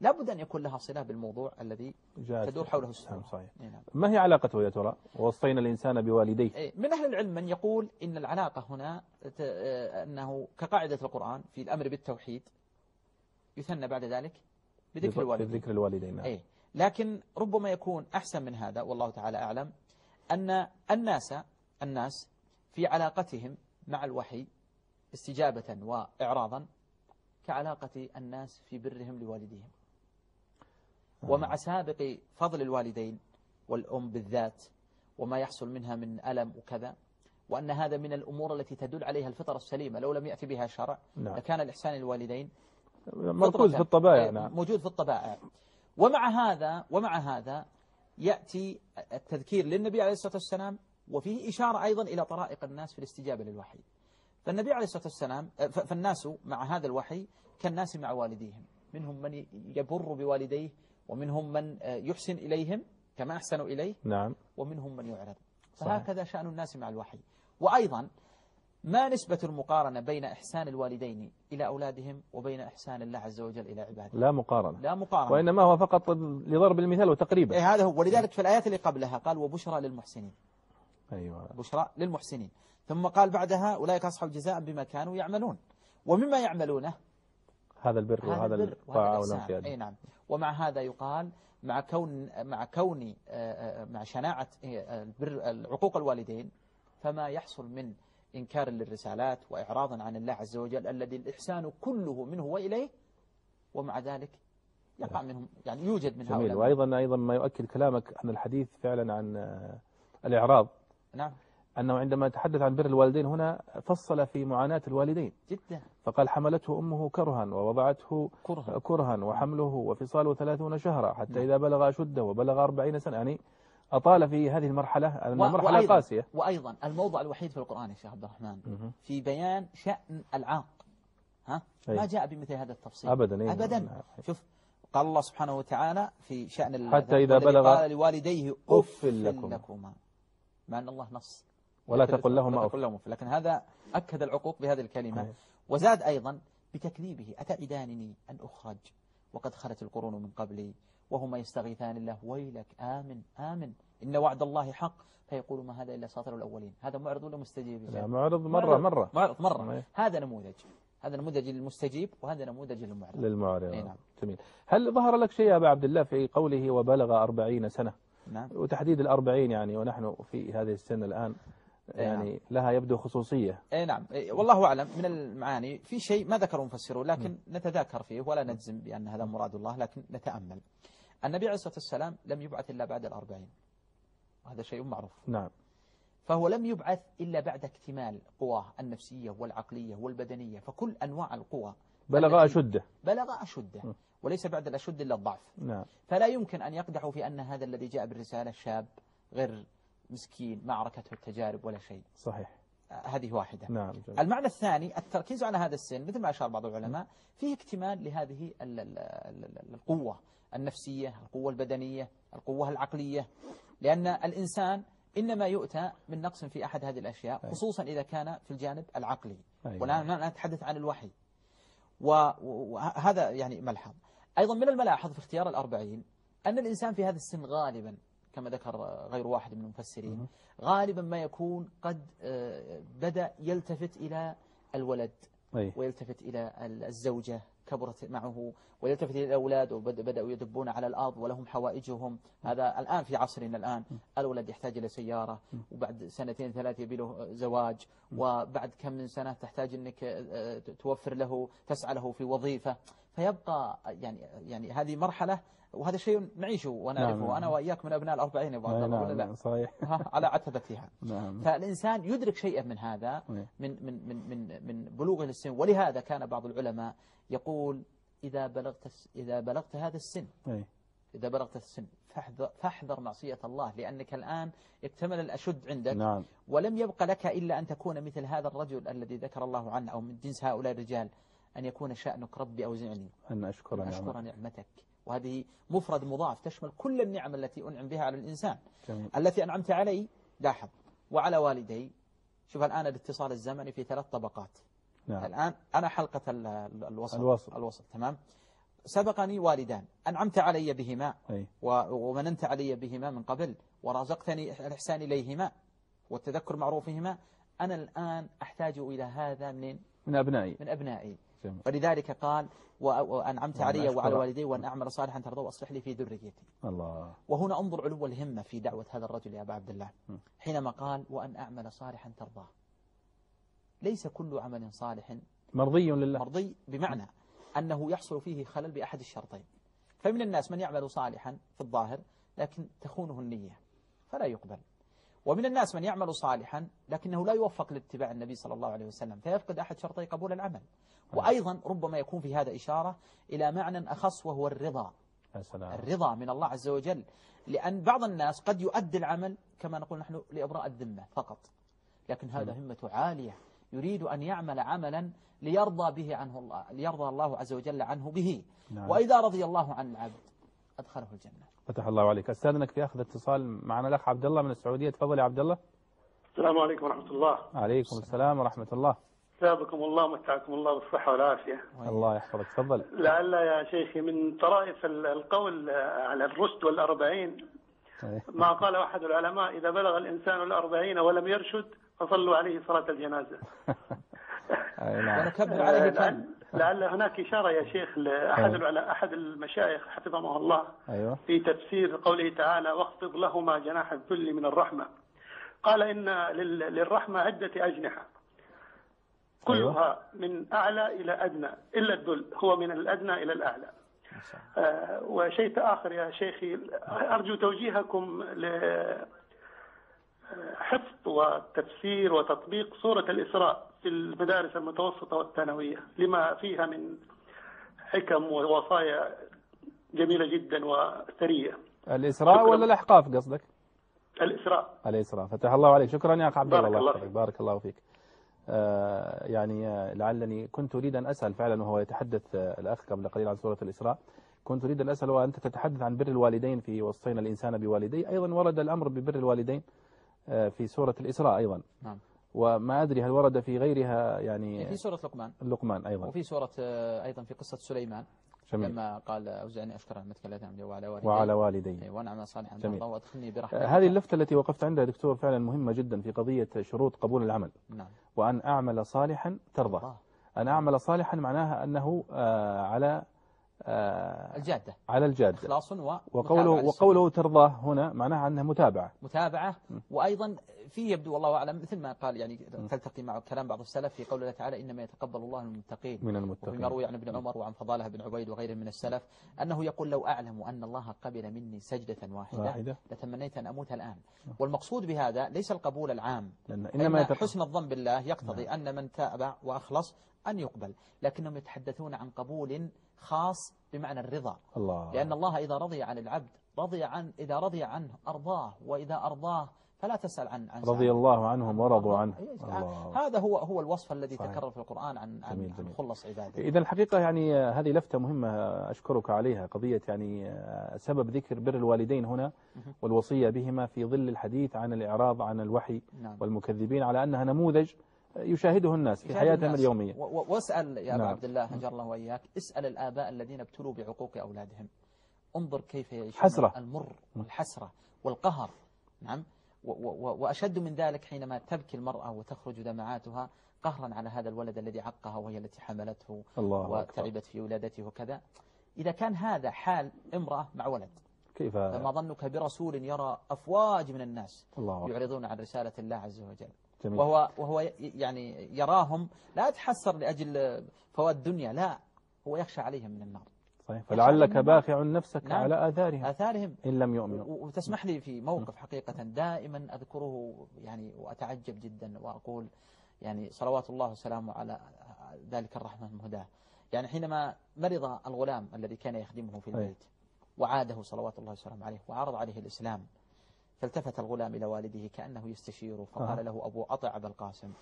لابد أن يكون لها صلة بالموضوع الذي تدور حوله السنة. صحيح. نعم. ما هي علاقته يا ترى؟ ووصينا الإنسان بوالديه. من أهل العلم من يقول إن العلاقة هنا أنه كقاعدة القرآن في الأمر بالتوحيد يثنى بعد ذلك بذكر الوالدين. بذكر الوالدين. نعم. أي. لكن ربما يكون أحسن من هذا والله تعالى أعلم أن الناس الناس في علاقتهم مع الوحي استجابة وإعراضا كعلاقة الناس في برهم لوالديهم، ومع سابق فضل الوالدين والأم بالذات وما يحصل منها من ألم وكذا، وأن هذا من الأمور التي تدل عليها الفطرة السليمة لو لم يأتي بها شرع. نعم. لكان الإحسان للوالدين مركوز في الطبائع. نعم. موجود في الطبائع. ومع هذا ومع هذا يأتي التذكير للنبي عليه الصلاة والسلام، وفيه إشارة أيضا إلى طرائق الناس في الاستجابة للوحي. فالنبي عليه الصلاة والسلام فالناس مع هذا الوحي كالناس مع والديهم، منهم من يبر بوالديه ومنهم من يحسن إليهم كما أحسنوا إليه. نعم. ومنهم من يعرض. فهكذا شأن الناس مع الوحي. وأيضا ما نسبة المقارنة بين إحسان الوالدين إلى أولادهم وبين إحسان الله عز وجل إلى عباده؟ لا مقارنة. لا مقارنة. وإنما هو فقط لضرب المثال وتقريبا. إيه هذا هو. ولذلك في الآيات اللي قبلها قال وبشرى للمحسنين. أيوة. بشرى للمحسنين. ثم قال بعدها أولئك أصحاب الجزاء بما كانوا يعملون. ومما يعملونه هذا البر وهذا الطاعة والانقياد. أي نعم. ومع هذا يقال مع كون مع كون مع شناعة البر العقوق الوالدين فما يحصل من إنكار للرسالات وإعراضا عن الله عز وجل الذي الإحسان كله منه وإليه، ومع ذلك يقع منهم يعني يوجد من هؤلاء. جميل. وأيضا أيضا ما يؤكد كلامك عن الحديث فعلا عن الإعراض. نعم. أنه عندما تحدث عن بر الوالدين هنا فصل في معاناة الوالدين جدا. فقال حملته أمه كرها ووضعته كرها, كرها وحمله وفصاله ثلاثون شهرا حتى نعم. إذا بلغ أشده وبلغ أربعين سنة، يعني أطال في هذه المرحلة المرحلة وأيضا قاسية. وأيضا الموضع الوحيد في القرآن يا شيخ عبد الرحمن في بيان شأن العاق ها ما جاء بمثل هذا التفصيل أبدا. أبدا. شوف قال الله سبحانه وتعالى في شأن حتى إذا بلغ قال لوالديه أف لكما، مع أن الله نص ولا تقل لهما أف. أف، لكن هذا أكد العقوق بهذه الكلمة. أيه. وزاد أيضا بتكذيبه أتعدانني أن أخرج وقد خلت القرون من قبلي وهما يستغيثان الله ويلك آمن آمن إن وعد الله حق فيقول ما هذا إلا ساطر الأولين. هذا معرض ولا مستجيب؟ لا معرض مرة مرة معرض مرة. أيه. هذا نموذج هذا نموذج للمستجيب وهذا نموذج للمعرض للمعرض. أي نعم. جميل. هل ظهر لك شيء يا أبا عبد الله في قوله وبلغ أربعين سنة؟ نعم. وتحديد الأربعين يعني ونحن في هذه السنة الآن يعني نعم. لها يبدو خصوصية. اي نعم. والله أعلم من المعاني في شيء ما ذكروا مفسرون لكن م. نتذاكر فيه ولا نجزم بأن هذا مراد الله، لكن نتأمل. النبي عليه الصلاة والسلام لم يبعث إلا بعد الأربعين وهذا شيء معروف. نعم. فهو لم يبعث إلا بعد اكتمال قواه النفسية والعقلية والبدنية، فكل أنواع القوى بلغ أشده بلغ أشده م. وليس بعد الأشد إلا الضعف. نعم. فلا يمكن أن يقدحوا في أن هذا الذي جاء بالرسالة شاب غير مسكين ما عركته التجارب ولا شيء. صحيح. هذه واحدة. نعم. جميل. المعنى الثاني التركيز على هذا السن مثل ما أشار بعض العلماء فيه اكتمال لهذه القوة النفسية، القوة البدنية، القوة العقلية، لأن الإنسان إنما يؤتى من نقص في أحد هذه الأشياء خصوصا إذا كان في الجانب العقلي. ونحن نتحدث عن الوحي وهذا يعني ملحظ. أيضا من الملاحظ في اختيار الأربعين أن الإنسان في هذا السن غالبا كما ذكر غير واحد من المفسرين غالبا ما يكون قد بدأ يلتفت إلى الولد أي. ويلتفت إلى الزوجة كبرت معه ويلتفت إلى الأولاد وبدأوا يدبون على الأرض ولهم حوائجهم. هذا الآن في عصرنا الآن الولد يحتاج إلى سيارة وبعد سنتين ثلاثة يبي له زواج وبعد كم من سنة تحتاج أنك توفر له تسعى له في وظيفة، فيبقى يعني يعني هذه مرحلة وهذا شيء نعيشه ونعرفه. نعم. أنا وإياك من أبناء الأربعين يا نعم. نعم. لا صحيح. على عتبتها. نعم. فالإنسان يدرك شيئا من هذا من من من من من بلوغه للسن، ولهذا كان بعض العلماء يقول إذا بلغت إذا بلغت هذا السن أي. إذا بلغت السن فاحذر, فاحذر معصية الله لأنك الآن اكتمل الأشد عندك. نعم. ولم يبق لك إلا أن تكون مثل هذا الرجل الذي ذكر الله عنه أو من جنس هؤلاء الرجال أن يكون شأنك ربي أوزعني أن أشكر, أن أشكر نعمتك. وهذه مفرد مضاف تشمل كل النعم التي أنعم بها على الإنسان. جميل. التي أنعمت علي لاحظ وعلى والدي. شوف الآن الاتصال الزمني في ثلاث طبقات. نعم. الآن أنا حلقة الوسط الوسط, الوسط. تمام. سبقني والدان أنعمت علي بهما أي. ومننت علي بهما من قبل ورزقتني الإحسان إليهما والتذكر معروفهما، أنا الآن أحتاج إلى هذا من من أبنائي من أبنائي جميل. ولذلك قال وأنعمت علي أشكر. وعلى والدي وأن أعمل صالحا ترضى وأصلح لي في ذريتي. الله. وهنا انظر علو الهمة في دعوة هذا الرجل يا أبا عبد الله م. حينما قال وأن أعمل صالحا ترضاه. ليس كل عمل صالح مرضي لله، مرضي بمعنى أنه يحصل فيه خلل بأحد الشرطين. فمن الناس من يعمل صالحا في الظاهر لكن تخونه النية فلا يقبل، ومن الناس من يعمل صالحا لكنه لا يوفق لاتباع النبي صلى الله عليه وسلم فيفقد أحد شرطي قبول العمل. وأيضا ربما يكون في هذا إشارة إلى معنى أخص وهو الرضا. السلام. الرضا من الله عز وجل، لأن بعض الناس قد يؤدي العمل كما نقول نحن لإبراء الذمة فقط، لكن هذا همته عالية يريد أن يعمل عملا ليرضى به عنه الله، ليرضى الله عز وجل عنه به. نعم. وإذا رضي الله عن العبد أدخله الجنة. فتح الله عليك. استاذنك في أخذ اتصال معنا الأخ عبد الله من السعودية. تفضل يا عبد الله. السلام عليكم ورحمة الله. عليكم السلام ورحمة الله. ثابكم الله ومتعكم الله بالصحة والعافية. الله يحفظك. تفضل. لعل يا شيخي من طرائف القول على الرشد والأربعين ما قال أحد العلماء إذا بلغ الإنسان الأربعين ولم يرشد فصلوا عليه صلاة الجنازة. ونكبر عليه كم. لعل هناك إشارة يا شيخ لأحد أحد المشايخ حفظهم الله أيوة. في تفسير قوله تعالى واخفض لهما جناح الذل من الرحمة، قال إن للرحمة عدة أجنحة كلها من أعلى إلى أدنى إلا الذل هو من الأدنى إلى الأعلى. آه وشيء آخر يا شيخي أرجو توجيهكم لحفظ وتفسير وتطبيق سورة الإسراء في المدارس المتوسطة والثانوية لما فيها من حكم ووصايا جميلة جدا وثرية. الإسراء ولا الأحقاف قصدك؟ الإسراء. الإسراء. فتح الله عليك. شكرا يا أخ عبد الله. الله يحفظك. بارك الله فيك. آه يعني آه لعلني كنت أريد أن أسأل فعلا وهو يتحدث آه الأخ قبل قليل عن سورة الإسراء، كنت أريد أن أسأل وأنت تتحدث عن بر الوالدين في وصينا الإنسان بوالديه، أيضا ورد الأمر ببر الوالدين آه في سورة الإسراء أيضا. نعم. وما أدري هل ورد في غيرها يعني في سورة لقمان. لقمان أيضا. وفي سورة أيضا في قصة سليمان. جميل. لما قال أوزعني أشكر نعمتك التي أنعمت وعلى والدي وعلى والدي وأنعم صالحا جميل. وأدخلني برحمتك. هذه اللفتة التي وقفت عندها دكتور فعلا مهمة جدا في قضية شروط قبول العمل. نعم. وأن أعمل صالحا ترضى. الله. أن أعمل صالحا معناها أنه آه على آه الجادة، على الجادة إخلاص وقوله وقوله ترضى هنا معناها أنها متابعة متابعة م. وأيضا فيه يبدو والله أعلم مثل ما قال يعني تلتقي مع كلام بعض السلف في قوله تعالى إنما يتقبل الله المتقين من المتقين. وفيما روي عن ابن عمر وعن فضالة بن عبيد وغيره من السلف أنه يقول لو أعلم أن الله قبل مني سجدة واحدة, واحدة. لتمنيت أن أموت الآن. والمقصود بهذا ليس القبول العام، إنما حسن الظن بالله يقتضي نعم. أن من تابع وأخلص أن يقبل، لكنهم يتحدثون عن قبول خاص بمعنى الرضا. الله. لأن الله إذا رضي عن العبد رضي عن إذا رضي عنه أرضاه، وإذا أرضاه فلا تسأل عن عن رضي الله عنهم ورضوا عنه. الله. هذا هو هو الوصف الذي صحيح. تكرر في القرآن عن عن, عن خلص عباده. إذا الحقيقة يعني هذه لفتة مهمة أشكرك عليها، قضية يعني سبب ذكر بر الوالدين هنا والوصية بهما في ظل الحديث عن الإعراض عن الوحي نعم. والمكذبين، على أنها نموذج يشاهده الناس في حياتهم اليومية. واسأل يا أبا عبد الله هجر الله وإياك، اسأل الآباء الذين ابتلوا بعقوق أولادهم، انظر كيف يعيشون المر والحسرة والقهر. نعم. وأشد من ذلك حينما تبكي المرأة وتخرج دمعاتها قهرا على هذا الولد الذي عقها وهي التي حملته وتعبت في ولادته وكذا. إذا كان هذا حال امرأة مع ولد كيف فما ظنك برسول يرى أفواج من الناس الله يعرضون عن رسالة الله عز وجل. جميل. وهو وهو يعني يراهم لا يتحسر لأجل فوات الدنيا، لا هو يخشى عليهم من النار. صحيح. فلعلك باخع نفسك نعم. على آثارهم آثارهم إن لم يؤمنوا. وتسمح لي في موقف حقيقة دائما أذكره يعني وأتعجب جدا وأقول يعني صلوات الله وسلامه على ذلك الرحمة المهداة. يعني حينما مرض الغلام الذي كان يخدمه في البيت وعاده صلوات الله وسلامه عليه وعرض عليه الإسلام، فالتفت الغلام إلى والده كأنه يستشيره فقال آه. له أبو أطع أبا القاسم،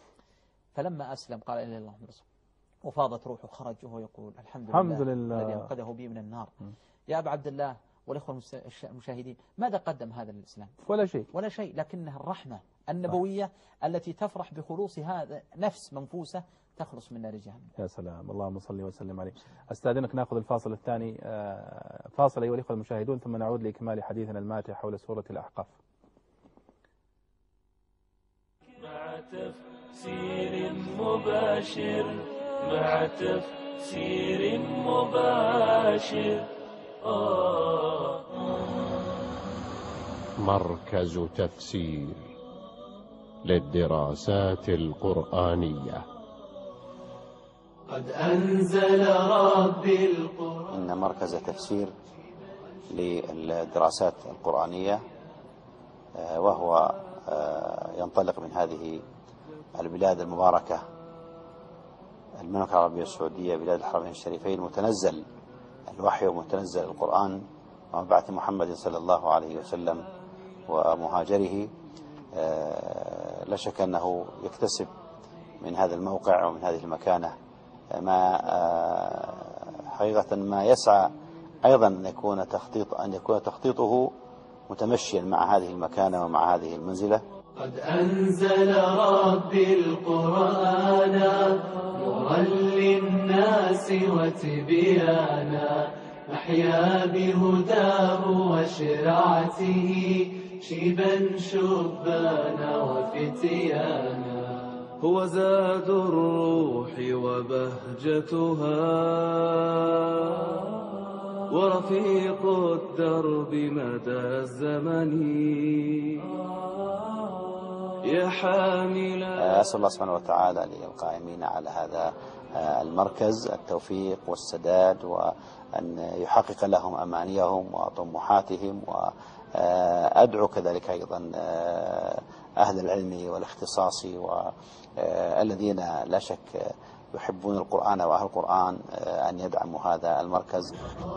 فلما أسلم قال إلى الله ورسوله وفاضت روحه خرج وهو يقول الحمد, الحمد لله, لله الذي أنقذه بي من النار. م. يا أبا عبد الله والإخوة المشاهدين، ماذا قدم هذا الإسلام؟ ولا شيء ولا شيء، لكنها الرحمة النبوية التي تفرح بخلوص هذا نفس منفوسة تخلص من نار جهنم. يا سلام، اللهم صل وسلم عليه. أستاذنك نأخذ الفاصل الثاني، فاصل أيها الإخوة المشاهدون، ثم نعود لإكمال حديثنا الماتع حول سورة الأحقاف. مع تفسير مباشر مع تفسير مباشر. آه. مركز تفسير للدراسات القرآنية. قد أنزل ربي القرآن. إن مركز تفسير للدراسات القرآنية وهو ينطلق من هذه البلاد المباركة المملكة العربية السعودية بلاد الحرمين الشريفين، متنزل الوحي ومتنزل القرآن ومبعث محمد صلى الله عليه وسلم ومهاجره. لا شك أنه يكتسب من هذا الموقع ومن هذه المكانة ما حقيقة ما يسعى أيضا أن يكون تخطيط أن يكون تخطيطه متمشيا مع هذه المكانة ومع هذه المنزلة. قد أنزل ربي القرآن نورا للناس وتبيانا، نحيا بهداه وشرعته شيبا شبانا وفتيانا. هو زاد الروح وبهجتها ورفيق الدرب مدى الزمن يا حامل. أسأل الله سبحانه وتعالى للقائمين على هذا المركز التوفيق والسداد، وأن يحقق لهم أمانيهم وطموحاتهم، وأدعو كذلك أيضا أهل العلم والاختصاص والذين لا شك يحبون القرآن وأهل القرآن أن يدعموا هذا المركز.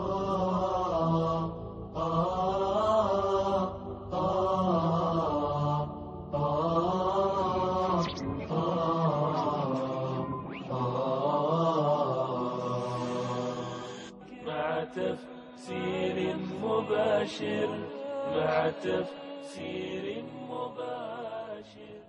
مع تفسير مباشر مع تفسير مباشر.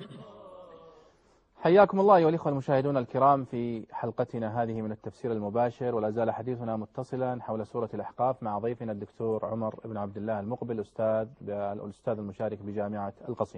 حياكم الله أيها الإخوة المشاهدون الكرام في حلقتنا هذه من التفسير المباشر، ولا زال حديثنا متصلا حول سورة الأحقاف مع ضيفنا الدكتور عمر بن عبد الله المقبل، أستاذ الأستاذ المشارك بجامعة القصيم.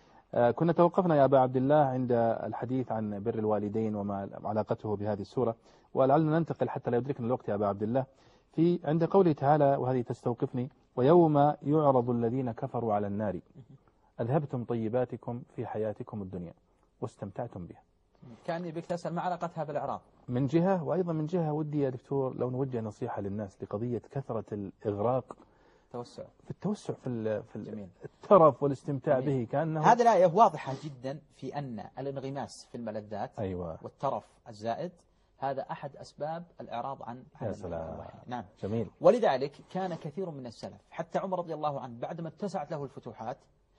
كنا توقفنا يا أبا عبد الله عند الحديث عن بر الوالدين وما علاقته بهذه السورة، ولعلنا ننتقل حتى لا يدركنا الوقت يا أبا عبد الله في عند قوله تعالى، وهذه تستوقفني: ويوم يعرض الذين كفروا على النار أذهبتم طيباتكم في حياتكم الدنيا واستمتعتم بها. كان يبيك تسأل ما علاقتها بالإعراب من جهة، وأيضا من جهة ودي يا دكتور لو نوجه نصيحة للناس لقضية كثرة الإغراق توسع في التوسع في في الترف والاستمتاع جميل. به، كأنه هذه الآية واضحة جدا في أن الانغماس في الملذات أيوة. والترف الزائد هذا أحد أسباب الإعراض عن يا سلام. الوحي. نعم جميل. ولذلك كان كثير من السلف حتى عمر رضي الله عنه بعدما اتسعت له الفتوحات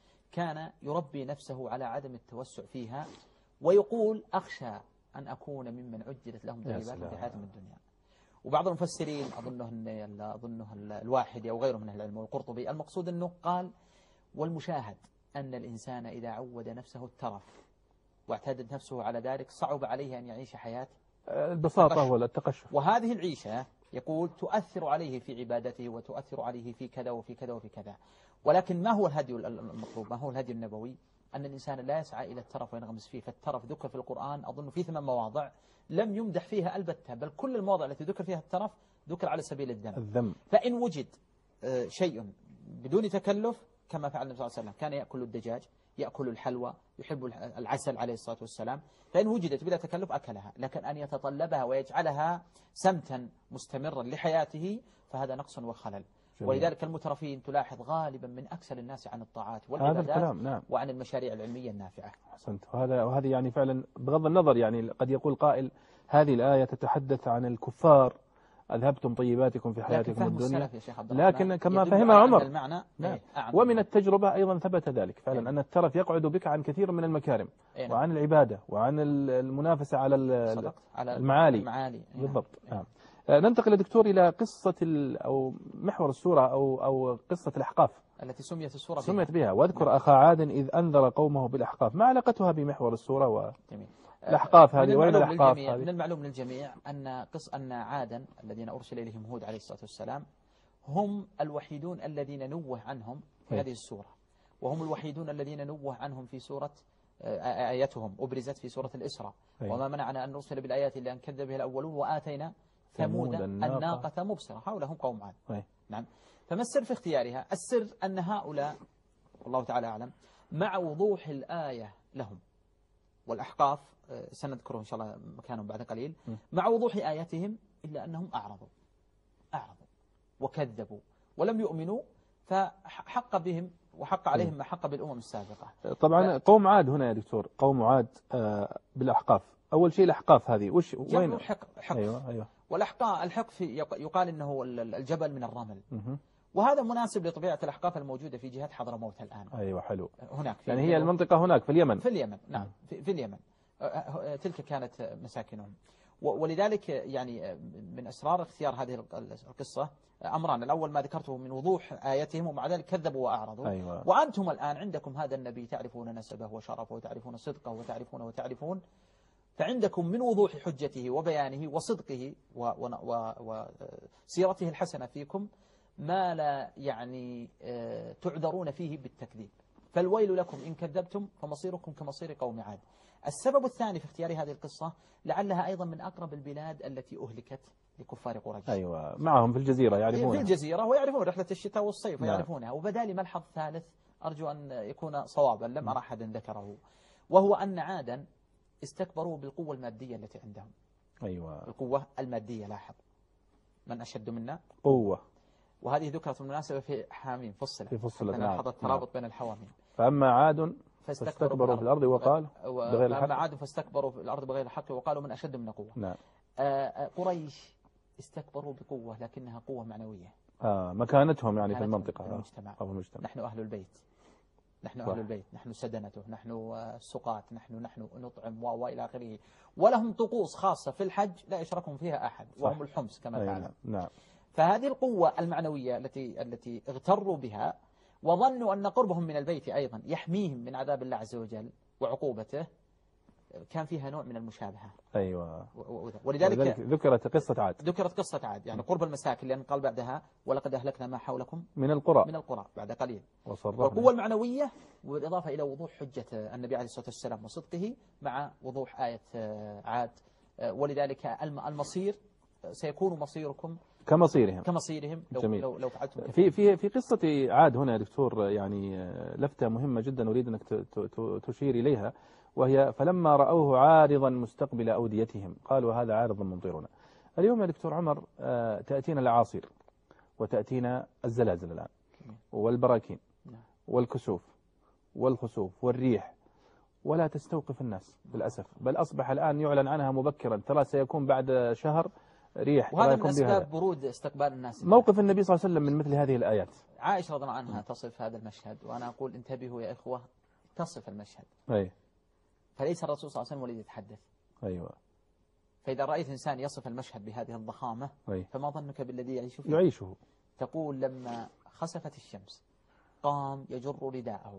كان يربي نفسه على عدم التوسع فيها، ويقول أخشى أن أكون ممن عجلت لهم طيبات في حياتهم الدنيا. وبعض المفسرين أظنه أظنه الواحدي أو غيره من أهل العلم والقرطبي المقصود أنه قال: والمشاهد أن الإنسان إذا عود نفسه الترف واعتادت نفسه على ذلك صعب عليه أن يعيش حياة البساطة ولا التقشف. وهذه العيشة يقول تؤثر عليه في عبادته وتؤثر عليه في كذا وفي كذا وفي كذا. ولكن ما هو الهدي المطلوب؟ ما هو الهدي النبوي؟ أن الإنسان لا يسعى إلى الترف وينغمس فيه. فالترف ذكر في القرآن أظن في ثمان مواضع لم يمدح فيها البتة، بل كل المواضع التي ذكر فيها الترف ذكر على سبيل الذم. الذم. فإن وجد شيء بدون تكلف كما فعل النبي صلى الله عليه وسلم، كان يأكل الدجاج، يأكل الحلوى، يحب العسل عليه الصلاة والسلام، فإن وجدت بلا تكلف أكلها. لكن أن يتطلبها ويجعلها سمتا مستمرا لحياته فهذا نقص وخلل. جميل. ولذلك المترفين تلاحظ غالبا من أكثر الناس عن الطاعات والعبادات نعم. وعن المشاريع العلمية النافعة. أحسنت. وهذا وهذه يعني فعلا بغض النظر، يعني قد يقول قائل هذه الآية تتحدث عن الكفار أذهبتم طيباتكم في حياتكم الدنيا، لكن كما فهمها عمر المعنى نعم. ومن التجربة أيضا ثبت ذلك فعلا أيه. أن الترف يقعد بك عن كثير من المكارم أيه. وعن العبادة وعن المنافسة على المعالي, المعالي. بالضبط نعم. ننتقل يا دكتور إلى قصة أو محور السورة أو أو قصة الأحقاف التي سميت السورة سميت بها. واذكر أخا عاد إذ أنذر قومه بالأحقاف. ما علاقتها بمحور السورة و... الأحقاف هذه من وين المعلوم الأحقاف للجميع هذه؟ من المعلوم للجميع أن قص أن عادا الذين أرسل إليهم هود عليه الصلاة والسلام هم الوحيدون الذين نوه عنهم في أي. هذه السورة، وهم الوحيدون الذين نوه عنهم في سورة آه، آياتهم أبرزت في سورة الإسراء. أي. وما منعنا أن نرسل بالآيات إلا أن كذب بها الأولون وآتينا ثمود ثمود الناقة. الناقة مبصرة. هؤلاء هم قوم عاد. أي. نعم. فما السر في اختيارها؟ السر أن هؤلاء والله تعالى أعلم مع وضوح الآية لهم، والأحقاف آه، سنذكره إن شاء الله مكانهم بعد قليل، م. مع وضوح آياتهم إلا أنهم أعرضوا أعرضوا وكذبوا ولم يؤمنوا، فحق بهم وحق عليهم ما حق بالأمم السابقة. طبعا قوم عاد هنا يا دكتور، قوم عاد آه، بالأحقاف. أول شيء الأحقاف هذه وش وين؟ حق حق أيوة أيوة. والأحقاف الحق في يقال إنه الجبل من الرمل، مه. وهذا مناسب لطبيعة الأحقاف الموجودة في جهة حضرموت الآن. أيوة حلو. هناك يعني هي المنطقة هناك في اليمن. في اليمن نعم في, في اليمن تلك كانت مساكنهم، ولذلك يعني من أسرار اختيار هذه القصة أمران. الأول ما ذكرته من وضوح آياتهم ومع ذلك كذبوا وأعرضوا. أيوة. وأنتم الآن عندكم هذا النبي تعرفون نسبه وشرفه وتعرفون صدقه وتعرفون وتعرفون فعندكم من وضوح حجته وبيانه وصدقه وسيرته الحسنة فيكم ما لا يعني تعذرون فيه بالتكذيب، فالويل لكم إن كذبتم فمصيركم كمصير قوم عاد. السبب الثاني في اختيار هذه القصة لعلها أيضا من أقرب البلاد التي أهلكت لكفار قريش. أيوة معهم في الجزيرة يعرفونها. في الجزيرة ويعرفون رحلة الشتاء والصيف نعم. ويعرفونها. وبدالي ملحظ ثالث أرجو أن يكون صوابا لم أرى أحد ذكره، وهو أن عادا استكبروا بالقوة المادية التي عندهم. أيوة. القوة المادية. لاحظ من أشد منا قوة، وهذه ذكرت بالمناسبة في حاميم فصلت في فصلت نعم. لاحظ الترابط بين الحواميم. فأما عاد فاستكبروا, فاستكبروا في الأرض وقال بغير الحق. فأما عاد فاستكبروا في الأرض بغير الحق وقالوا من أشد منا قوة. نعم. آه قريش استكبروا بقوة لكنها قوة معنوية. آه مكانتهم يعني في المنطقة في المجتمع. أو المجتمع. نحن أهل البيت، نحن أهل البيت، نحن سدنته، نحن السقاة، نحن نحن نطعم وإلى آخره. ولهم طقوس خاصة في الحج لا يشركهم فيها أحد، وهم الحمص كما تعلم. نعم. فهذه القوة المعنوية التي التي اغتروا بها وظنوا أن قربهم من البيت أيضا يحميهم من عذاب الله عز وجل وعقوبته، كان فيها نوع من المشابهة. أيوة. ولذلك, ولذلك ذكرت قصة عاد. ذكرت قصة عاد يعني قرب المساكن، لأن قال بعدها ولقد أهلكنا ما حولكم من القرى من القرى بعد قليل. والقوة المعنوية بالإضافة إلى وضوح حجة النبي عليه الصلاة والسلام وصدقه مع وضوح آية عاد. ولذلك المصير سيكون مصيركم كمصيرهم كمصيرهم لو جميل. لو لو فعلتم في في في قصة عاد هنا يا دكتور يعني لفتة مهمة جدا أريد أنك تشير إليها، وهي فلما رأوه عارضا مستقبل أوديتهم قالوا هذا عارض ممطرنا. اليوم يا دكتور عمر تأتينا الأعاصير وتأتينا الزلازل الآن والبراكين والكسوف والخسوف والريح ولا تستوقف الناس بالأسف، بل أصبح الآن يعلن عنها مبكرا، ترى سيكون بعد شهر ريح. وهذا من أسباب برود استقبال الناس. موقف النبي صلى الله عليه وسلم من مثل هذه الآيات. عائشة رضي الله عنها تصف هذا المشهد، وأنا أقول انتبهوا يا إخوة تصف المشهد. أي. فليس الرسول صلى الله عليه وسلم ولد يتحدث. أيوة. فإذا رأيت إنسان يصف المشهد بهذه الضخامة أي. فما ظنك بالذي يعيش فيه؟ يعيشه. تقول لما خسفت الشمس قام يجر رداءه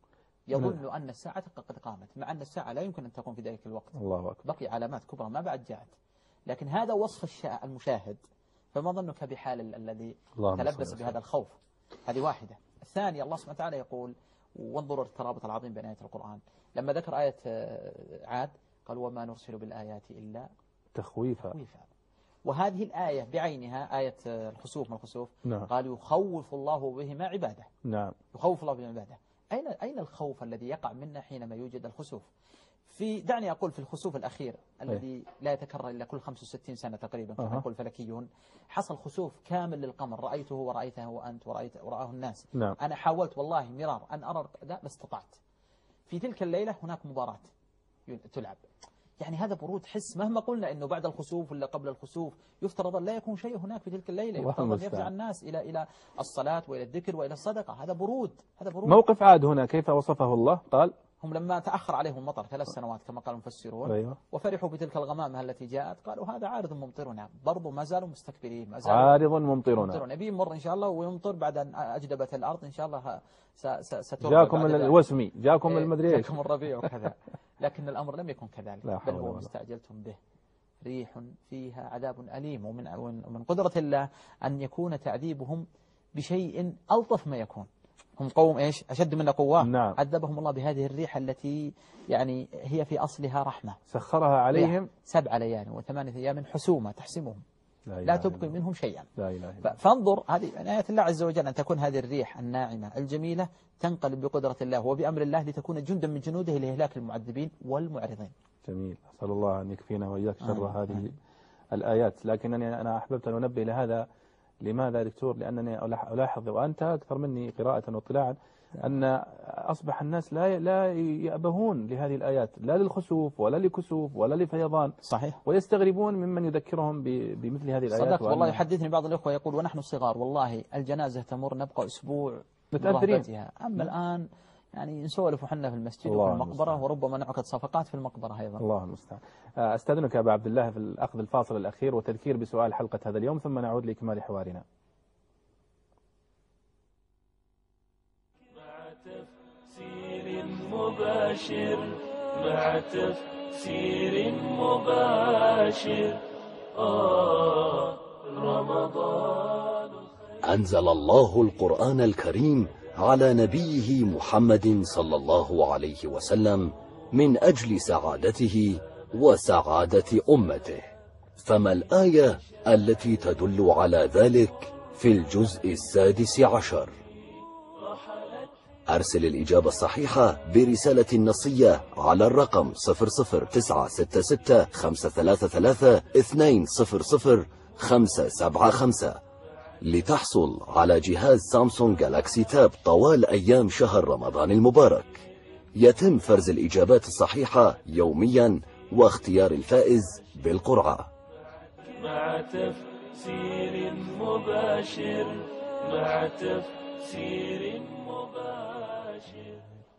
يظن أن الساعة قد قامت، مع أن الساعة لا يمكن أن تقوم في ذلك الوقت. الله أكبر. بقي علامات كبرى ما بعد جاءت، لكن هذا وصف المشاهد، فما ظنك بحال الذي تلبس بهذا الخوف؟ هذه واحدة. الثانية الله سبحانه وتعالى يقول، وانظروا الترابط العظيم بين آيات القرآن، لما ذكر آية عاد قال وما نرسل بالآيات إلا تخويفا. تخويفا. وهذه الآية بعينها آية الخسوف من الخسوف نعم. قال يخوف الله بهما عباده. نعم. يخوف الله بهما عباده. أين أين الخوف الذي يقع منا حينما يوجد الخسوف؟ في دعني أقول في الخسوف الأخير الذي لا يتكرر إلا كل خمسة وستين سنة تقريبا كما يقول الفلكيون، حصل خسوف كامل للقمر، رأيته ورأيته وأنت ورأيت ورآه الناس. نعم. أنا حاولت والله مرار أن أرى لا استطعت. في تلك الليلة هناك مباراة تلعب، يعني هذا برود حس. مهما قلنا إنه بعد الخسوف ولا قبل الخسوف يفترض لا يكون شيء هناك في تلك الليلة، يفترض أن يفزع الناس إلى إلى الصلاة وإلى الذكر وإلى الصدقة. هذا برود. هذا برود. موقف عاد هنا كيف وصفه الله؟ قال هم لما تأخر عليهم المطر ثلاث سنوات كما قال المفسرون. أيوة. وفرحوا بتلك الغمامة التي جاءت قالوا هذا عارض ممطرنا، برضو ما زالوا مستكبرين، ما زالوا عارض ممطرنا ممطرنا. يبي يمر إن شاء الله ويمطر بعد أن أجدبت الأرض إن شاء الله ستربى. جاكم الوسمي، جاكم المدري ايش، جاكم الربيع وكذا. لكن الأمر لم يكن كذلك، لا بل حول هو ولا ما استعجلتم به ريح فيها عذاب أليم. ومن ومن قدرة الله أن يكون تعذيبهم بشيء ألطف ما يكون. هم قوم إيش أشد منا قوة، نعم. عذبهم الله بهذه الريح التي يعني هي في أصلها رحمة، سخرها عليهم سبع ليال وثمانية أيام حسومة تحسمهم لا, لا تبقي منهم شيئا. لا إله إلا. فانظر هذه من آيات الله عز وجل أن تكون هذه الريح الناعمة الجميلة تنقلب بقدرة الله وبأمر الله لتكون جندا من جنوده لإهلاك المعذبين والمعرضين. جميل، أسأل الله أن يكفينا وإياك شر آه. هذه الآيات. لكنني أنا أحببت أن أنبه لهذا. لماذا دكتور؟ لأنني ألاحظ وأنت أكثر مني قراءة واطلاعا أن أصبح الناس لا لا يأبهون لهذه الآيات، لا للخسوف ولا لكسوف ولا لفيضان. صحيح. ويستغربون ممن يذكرهم بمثل هذه الآيات. صدقت والله. يحدثني بعض الأخوة يقول ونحن صغار والله الجنازة تمر نبقى أسبوع متأثرين، أما الآن يعني نسولف وحنا في المسجد وفي المقبرة المستعان. وربما نعقد صفقات في المقبرة أيضا. الله المستعان. أستأذنك يا أبا عبد الله في الأخذ الفاصل الأخير وتذكير بسؤال حلقة هذا اليوم ثم نعود لإكمال حوارنا. تفسير مباشر مع تفسير مباشر آه رمضان. أنزل الله القرآن الكريم على نبيه محمد صلى الله عليه وسلم من أجل سعادته وسعادة أمته، فما الآية التي تدل على ذلك في الجزء السادس عشر؟ أرسل الإجابة الصحيحة برسالة نصية على الرقم صفر صفر تسعة ستة ستة خمسة ثلاثة ثلاثة اثنين صفر صفر خمسة سبعة خمسة لتحصل على جهاز سامسونج جالاكسي تاب طوال أيام شهر رمضان المبارك. يتم فرز الإجابات الصحيحة يوميا واختيار الفائز بالقرعة. مع تفسير مباشر مع تفسير مباشر.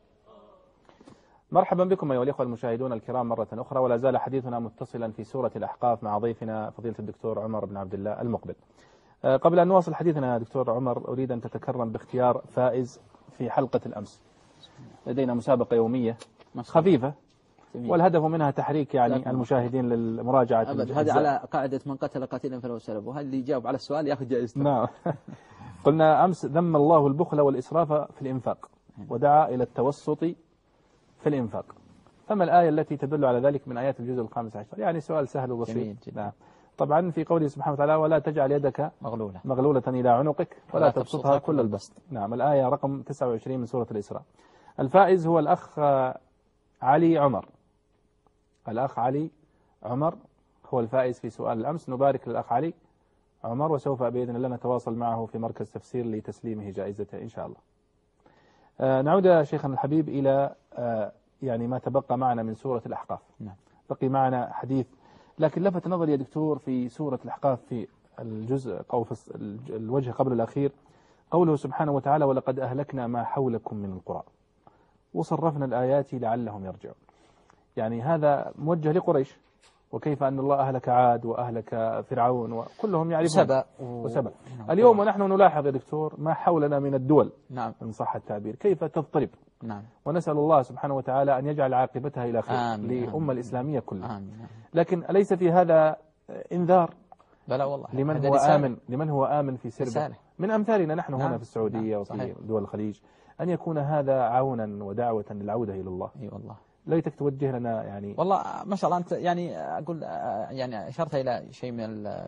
مرحبا بكم أيها الأخوة المشاهدون الكرام مرة أخرى، ولا زال حديثنا متصلا في سورة الأحقاف مع ضيفنا فضيلة الدكتور عمر بن عبد الله المقبل. قبل أن نواصل حديثنا يا دكتور عمر أريد أن تتكرم باختيار فائز في حلقة الأمس. لدينا مسابقة يومية خفيفة والهدف منها تحريك يعني المشاهدين للمراجعة. هذا على قاعدة من قتل قتيلا فله سلب، وهذا اللي يجاوب على السؤال يأخذ جائزته. نعم. قلنا أمس ذم الله البخل والإسراف في الإنفاق ودعا إلى التوسط في الإنفاق، فما الآية التي تدل على ذلك من آيات الجزء الخامس عشر؟ يعني سؤال سهل وبسيط. نعم. طبعا في قوله سبحانه وتعالى ولا تجعل يدك مغلولة مغلولة إلى عنقك ولا تبسطها كل البسط. نعم. الآية رقم تسعة وعشرين من سورة الإسراء. الفائز هو الأخ علي عمر. الأخ علي عمر هو الفائز في سؤال الأمس. نبارك للأخ علي عمر وسوف بإذن الله نتواصل معه في مركز تفسير لتسليمه جائزته إن شاء الله. آه نعود يا شيخنا الحبيب إلى آه يعني ما تبقى معنا من سورة الأحقاف. نعم. بقي معنا حديث، لكن لفت نظري يا دكتور في سورة الأحقاف في الجزء أو في الوجه قبل الأخير قوله سبحانه وتعالى ولقد أهلكنا ما حولكم من القرى وصرفنا الآيات لعلهم يرجعون. يعني هذا موجه لقريش، وكيف أن الله أهلك عاد وأهلك فرعون وكلهم يعرفون سبأ وسبأ. اليوم ونحن نلاحظ يا دكتور ما حولنا من الدول. نعم. إن صح التعبير كيف تضطرب. نعم. ونسأل الله سبحانه وتعالى أن يجعل عاقبتها إلى خير للأمة الإسلامية كلها. آمين. لكن أليس في هذا إنذار بلا والله لمن هو آمن لمن هو آمن في سربه من أمثالنا نحن. نعم. هنا في السعودية. نعم. وفي صحيح. دول الخليج أن يكون هذا عونا ودعوة للعودة إلى الله. أي والله. ليتك توجه لنا يعني. والله ما شاء الله أنت يعني أقول يعني أشرت إلى شيء من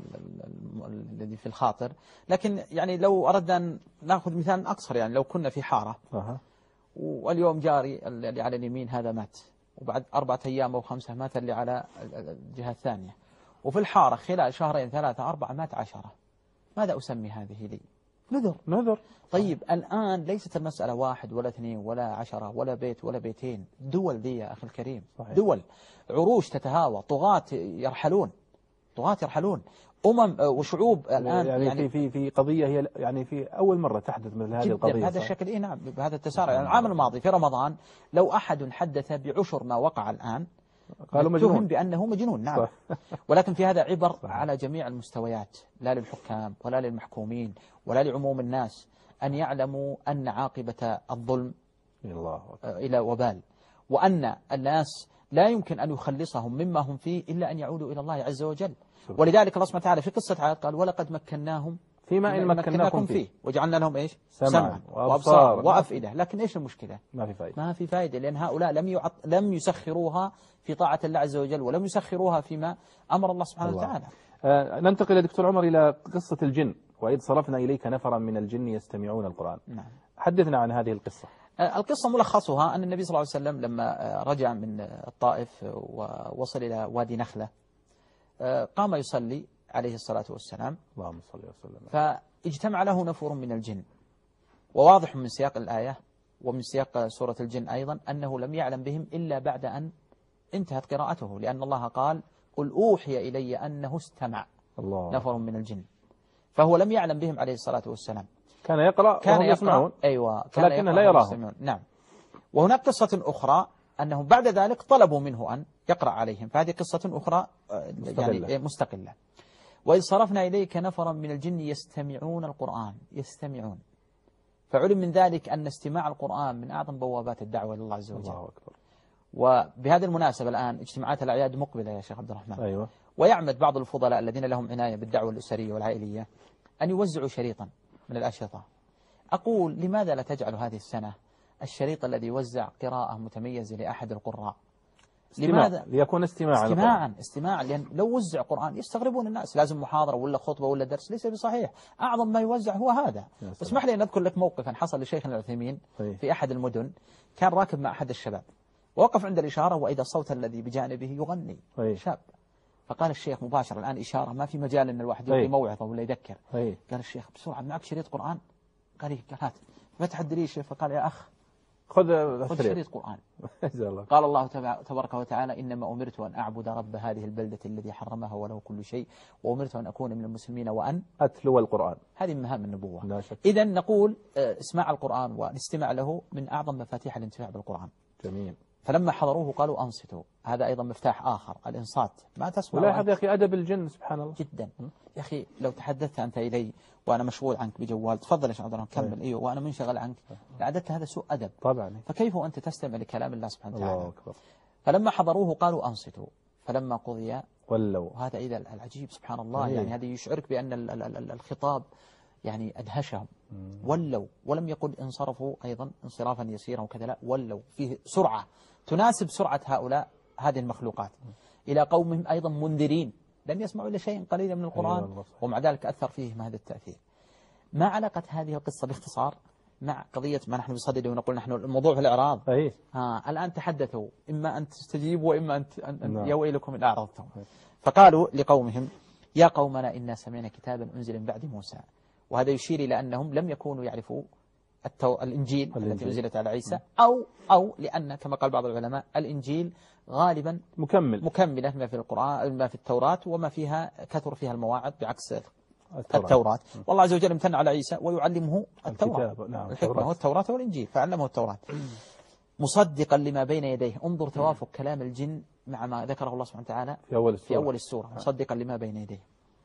الذي في الخاطر، لكن يعني لو أردنا أن نأخذ مثال أقصر، يعني لو كنا في حارة أه. واليوم جاري اللي على اليمين هذا مات، وبعد أربعة أيام أو خمسة مات اللي على الجهة الثانية، وفي الحارة خلال شهرين ثلاثة أربعة مات عشرة، ماذا أسمي هذه لي؟ نذر. نذر. طيب الآن ليست المسألة واحد ولا اثنين ولا عشرة ولا بيت ولا بيتين، دول دي يا أخي الكريم. صحيح. دول، عروش تتهاوى، طغاة يرحلون، طغاة يرحلون، أمم وشعوب الآن. يعني, يعني في في قضية هي يعني في أول مرة تحدث مثل هذه القضية بهذا الشكل. إيه نعم بهذا التسارع. يعني العام الماضي في رمضان لو أحد حدث بعشر ما وقع الآن قالوا مجنون، بأنه مجنون. نعم. ولكن في هذا عبر صح. على جميع المستويات، لا للحكام ولا للمحكومين ولا لعموم الناس، أن يعلموا أن عاقبة الظلم الله إلى وبال، وأن الناس لا يمكن أن يخلصهم مما هم فيه إلا أن يعودوا إلى الله عز وجل. ولذلك الله سبحانه وتعالى في قصة عاد قال ولقد مكناهم فيما إن مكناكم فيه وجعلنا لهم إيش سمعا وأبصار وأفئدة. لكن إيش المشكلة؟ ما في فائدة ما في فائدة لأن هؤلاء لم يعط... لم يسخروها في طاعة الله عز وجل ولم يسخروها فيما أمر الله سبحانه الله. وتعالى. آه ننتقل يا دكتور عمر إلى قصة الجن. وإذ صرفنا إليك نفرا من الجن يستمعون القرآن. نعم. حدثنا عن هذه القصة. آه القصة ملخصها أن النبي صلى الله عليه وسلم لما آه رجع من الطائف ووصل إلى وادي نخلة آه قام يصلي عليه الصلاة والسلام. اللهم صل وسلم. فاجتمع له نفر من الجن. وواضح من سياق الآية ومن سياق سورة الجن أيضا أنه لم يعلم بهم إلا بعد أن انتهت قراءته، لأن الله قال قل أوحي إلي أنه استمع الله. نفر من الجن، فهو لم يعلم بهم عليه الصلاة والسلام. كان يقرأ كان وهم يسمعون. أيوة لكن لا يراهم. نعم. وهناك قصة أخرى أنهم بعد ذلك طلبوا منه أن يقرأ عليهم، فهذه قصة أخرى مستقلة. يعني مستقلة. وإذ صرفنا إليك نفرا من الجن يستمعون القرآن يستمعون. فعلم من ذلك أن استماع القرآن من أعظم بوابات الدعوة إلى الله عز وجل. الله أكبر. وبهذه المناسبة الآن اجتماعات الأعياد مقبلة يا شيخ عبد الرحمن. أيوة. ويعمد بعض الفضلاء الذين لهم عناية بالدعوة الأسرية والعائلية أن يوزعوا شريطا من الأشرطة. أقول لماذا لا تجعل هذه السنة الشريط الذي يوزع قراءة متميزة لأحد القراء؟ استماع. لماذا؟ ليكون استماعا استماعا استماعا لأن لو وزع قرآن يستغربون الناس، لازم محاضرة ولا خطبة ولا درس، ليس بصحيح. أعظم ما يوزع هو هذا. اسمح لي أن أذكر لك موقفا حصل لشيخنا العثيمين في أحد المدن. كان راكب مع أحد الشباب ووقف عند الإشارة وإذا الصوت الذي بجانبه يغني أي. شاب. فقال الشيخ مباشرة الآن إشارة ما في مجال أن الواحد يلقي موعظة ولا يذكر. أي. قال الشيخ بسرعة معك شريط قرآن؟ قال لي قال هات. فتح الدريشة فقال يا أخ خذ خذ شريط قرآن. قال الله تبارك وتعالى إنما أمرت أن أعبد رب هذه البلدة الذي حرمها وله كل شيء وأمرت أن أكون من المسلمين وأن أتلو القرآن. هذه مهام النبوة. إذا نقول اسماع القرآن ونستمع له من أعظم مفاتيح الانتفاع بالقرآن. جميل. فلما حضروه قالوا أنصتوا. هذا أيضا مفتاح آخر الإنصات. ما تسمع. ولاحظ يا أخي أدب الجن سبحان الله. جدا. يا أخي لو تحدثت أنت إلي وأنا مشغول عنك بجوال تفضل يا شيخ عبد الرحمن كمل. أيوه وأنا منشغل عنك لعدت هذا سوء أدب. طبعا. فكيف أنت تستمع لكلام الله سبحانه وتعالى؟ الله أكبر. فلما حضروه قالوا أنصتوا فلما قضي ولوا. هذا إذا العجيب سبحان الله. يعني هذا يشعرك بأن الخطاب يعني أدهشهم. ولوا ولم يقل انصرفوا أيضا انصرافا يسيرا وكذا، لا ولوا فيه سرعة تناسب سرعة هؤلاء هذه المخلوقات إلى قومهم أيضا منذرين لم يسمعوا إلا شيء قليلا من القرآن ومع ذلك أثر فيهم هذا التأثير. ما علاقة هذه القصة باختصار مع قضية ما نحن بصدده ونقول نحن الموضوع في الإعراض؟ أيه؟ ها الآن تحدثوا إما أن تستجيبوا وإما أن, أن يا ويلكم إن أعرضتم. فقالوا لقومهم يا قومنا إنا سمعنا كتابا أنزل من بعد موسى. وهذا يشير إلى أنهم لم يكونوا يعرفوا التو... الإنجيل, الإنجيل التي أنزلت على عيسى أو أو لأن كما قال بعض العلماء الإنجيل غالبا مكمل مكملة ما في القرآن ما في التوراة وما فيها كثر فيها المواعظ بعكس التوراة, التوراة. والله عز وجل امتن على عيسى ويعلمه التوراة. نعم. الحكمة والتوراة والإنجيل فعلمه التوراة مصدقا لما بين يديه. انظر توافق كلام الجن مع ما ذكره الله سبحانه وتعالى في أول السورة, في أول السورة. مصدقا لما بين يديه.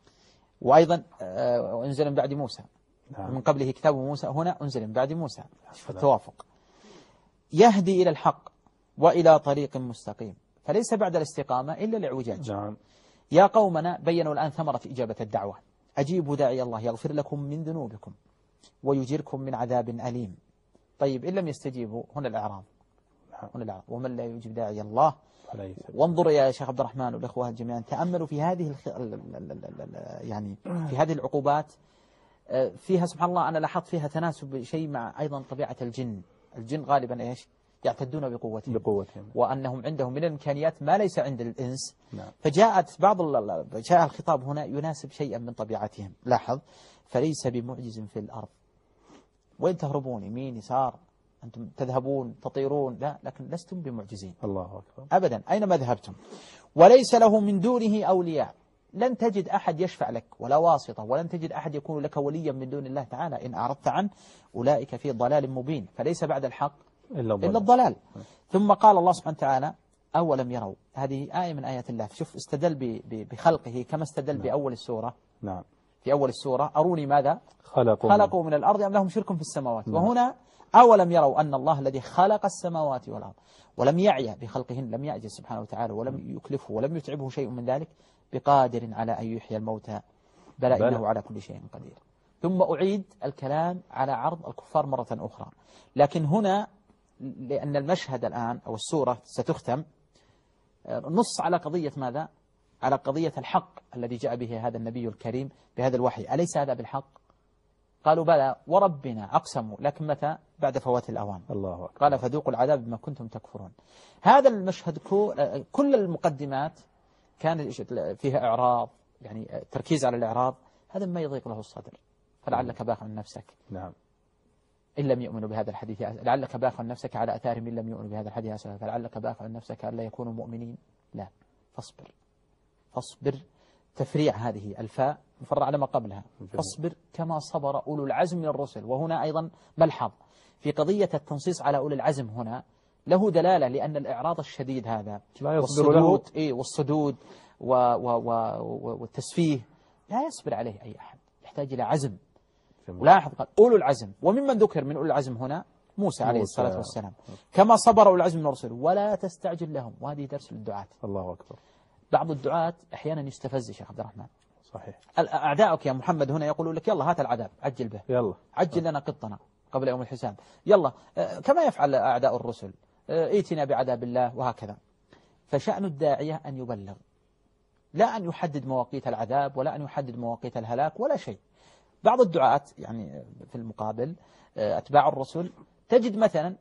وأيضا أنزل من بعد موسى نعم. من قبله كتاب موسى هنا أنزل من بعد موسى. التوافق يهدي إلى الحق وإلى طريق مستقيم فليس بعد الاستقامة إلا الاعوجاج. نعم. يا قومنا بينوا الآن ثمرة إجابة الدعوة. أجيبوا داعي الله يغفر لكم من ذنوبكم ويجيركم من عذاب أليم. طيب إن لم يستجيبوا هنا الإعراض. هنا الإعراض. ومن لا يجيب داعي الله. وانظر يا شيخ عبد الرحمن والإخوة جميعا تأملوا في هذه الخ... يعني في هذه العقوبات فيها سبحان الله أنا لاحظت فيها تناسب شيء مع أيضا طبيعة الجن. الجن غالبا إيش يعتدون بقوتهم بقوتهم وأنهم عندهم من الإمكانيات ما ليس عند الإنس. نعم. فجاءت بعض جاء الخطاب هنا يناسب شيئا من طبيعتهم. لاحظ فليس بمعجز في الأرض. وين تهربون يمين يسار أنتم تذهبون تطيرون لا لكن لستم بمعجزين. الله أكبر. أبدا أينما ذهبتم. وليس له من دونه أولياء. لن تجد أحد يشفع لك ولا واسطة ولن تجد أحد يكون لك وليا من دون الله تعالى. إن أعرضت عنه أولئك في ضلال مبين. فليس بعد الحق إلا الضلال, إلا الضلال. ثم قال الله سبحانه وتعالى أولم يروا. هذه آية من آيات الله. شوف استدل بخلقه كما استدل نعم. بأول السورة. نعم. في أول السورة أروني ماذا خلقوا, خلقوا من الأرض أم لهم شرك في السماوات. نعم. وهنا أولم يروا أن الله الذي خلق السماوات والأرض ولم يعي بخلقهن، لم يعجز سبحانه وتعالى ولم يكلفه ولم يتعبه شيء من ذلك، بقادر على أن يحيي الموتى بلى إنه على كل شيء قدير. ثم أعيد الكلام على عرض الكفار مرة أخرى، لكن هنا لأن المشهد الآن أو السورة ستختم نص على قضية ماذا؟ على قضية الحق الذي جاء به هذا النبي الكريم بهذا الوحي. أليس هذا بالحق؟ قالوا بلى وربنا أقسموا، لكن متى؟ بعد فوات الأوان. الله أكبر. قال فذوقوا العذاب بما كنتم تكفرون. هذا المشهد كل المقدمات كان فيها إعراض، يعني تركيز على الإعراض، هذا ما يضيق له الصدر. فلعلك باخع نفسك نعم إن لم يؤمنوا بهذا الحديث، لعلك باخع نفسك على أثارهم إن لم يؤمنوا بهذا الحديث، فلعلك باخع نفسك ألا يكونوا مؤمنين. لا، فاصبر فاصبر، تفريع هذه الفاء مفرع على ما قبلها، فاصبر كما صبر أولو العزم من الرسل. وهنا أيضا ملحظ في قضية التنصيص على أولي العزم، هنا له دلالة، لأن الإعراض الشديد هذا والصدود إيه والصدود و و و والتسفيه لا يصبر عليه أي أحد، يحتاج إلى عزم. ولاحظ قال أولو العزم، وممن ذكر من أولو العزم هنا موسى عليه الصلاة والسلام، كما صبر أولو العزم من الرسل ولا تستعجل لهم. وهذه درس للدعاة. الله أكبر. بعض الدعاة أحيانا يستفز يا شيخ عبد الرحمن. صحيح. أعداؤك يا محمد هنا يقولون لك يلا هات العذاب عجل به، يلا عجل لنا قطنا قبل يوم الحساب، يلا كما يفعل أعداء الرسل، ائتنا بعذاب الله وهكذا. فشأن الداعية أن يبلغ، لا أن يحدد مواقيت العذاب ولا أن يحدد مواقيت الهلاك ولا شيء. بعض الدعاة يعني في المقابل أتباع الرسل تجد مثلا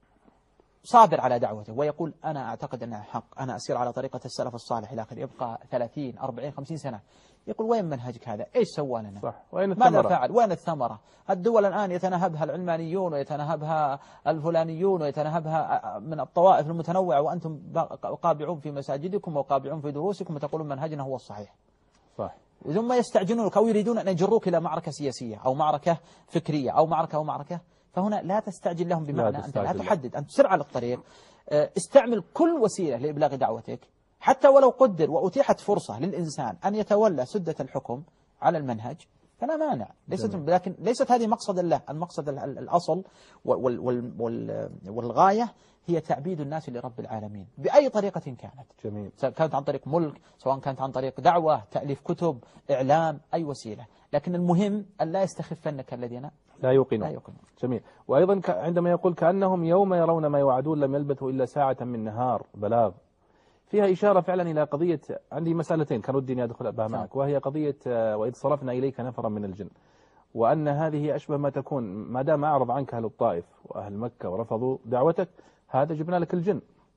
صابر على دعوته ويقول أنا أعتقد أنها حق، أنا أسير على طريقة السلف الصالح إلى آخره، يبقى ثلاثين أربعين خمسين سنة يقول وين منهجك هذا؟ إيش سوى لنا؟ صح. وين الثمرة؟ ماذا فعل؟ وين الثمرة؟ الدول الآن يتنهبها العلمانيون ويتنهبها الفلانيون ويتنهبها من الطوائف المتنوعة، وأنتم قابعون في مساجدكم وقابعون في دروسكم وتقولون منهجنا هو الصحيح. صح. ثم يستعجلونك أو يريدون أن يجروك إلى معركة سياسية أو معركة فكرية أو معركة أو معركة. فهنا لا تستعجل لهم، بمعنى لا أنت لا تحدد، أنت تسر على الطريق، استعمل كل وسيلة لإبلاغ دعوتك، حتى ولو قدر وأتيحت فرصة للإنسان أن يتولى سدة الحكم على المنهج فلا مانع. ليست لكن ليست هذه مقصد الله. المقصد الأصل وال وال وال والغاية هي تعبيد الناس لرب العالمين بأي طريقة كانت. جميل. سواء كانت عن طريق ملك، سواء كانت عن طريق دعوة، تأليف كتب، إعلام، أي وسيلة، لكن المهم أن لا يستخفنك الذين لا يوقنون. لا يوقنون. جميل. وأيضا عندما يقول كأنهم يوم يرون ما يوعدون لم يلبثوا إلا ساعة من نهار بلاغ، فيها إشارة فعلا إلى قضية. عندي مسألتين كان ودي أني أدخل بها معك، وهي قضية وإذ صرفنا إليك نفرا من الجن، وأن هذه أشبه ما تكون ما دام أعرض عنك أهل الطائف وأهل مكة ورفضوا دعوتك، هذا جبنا لك الجن.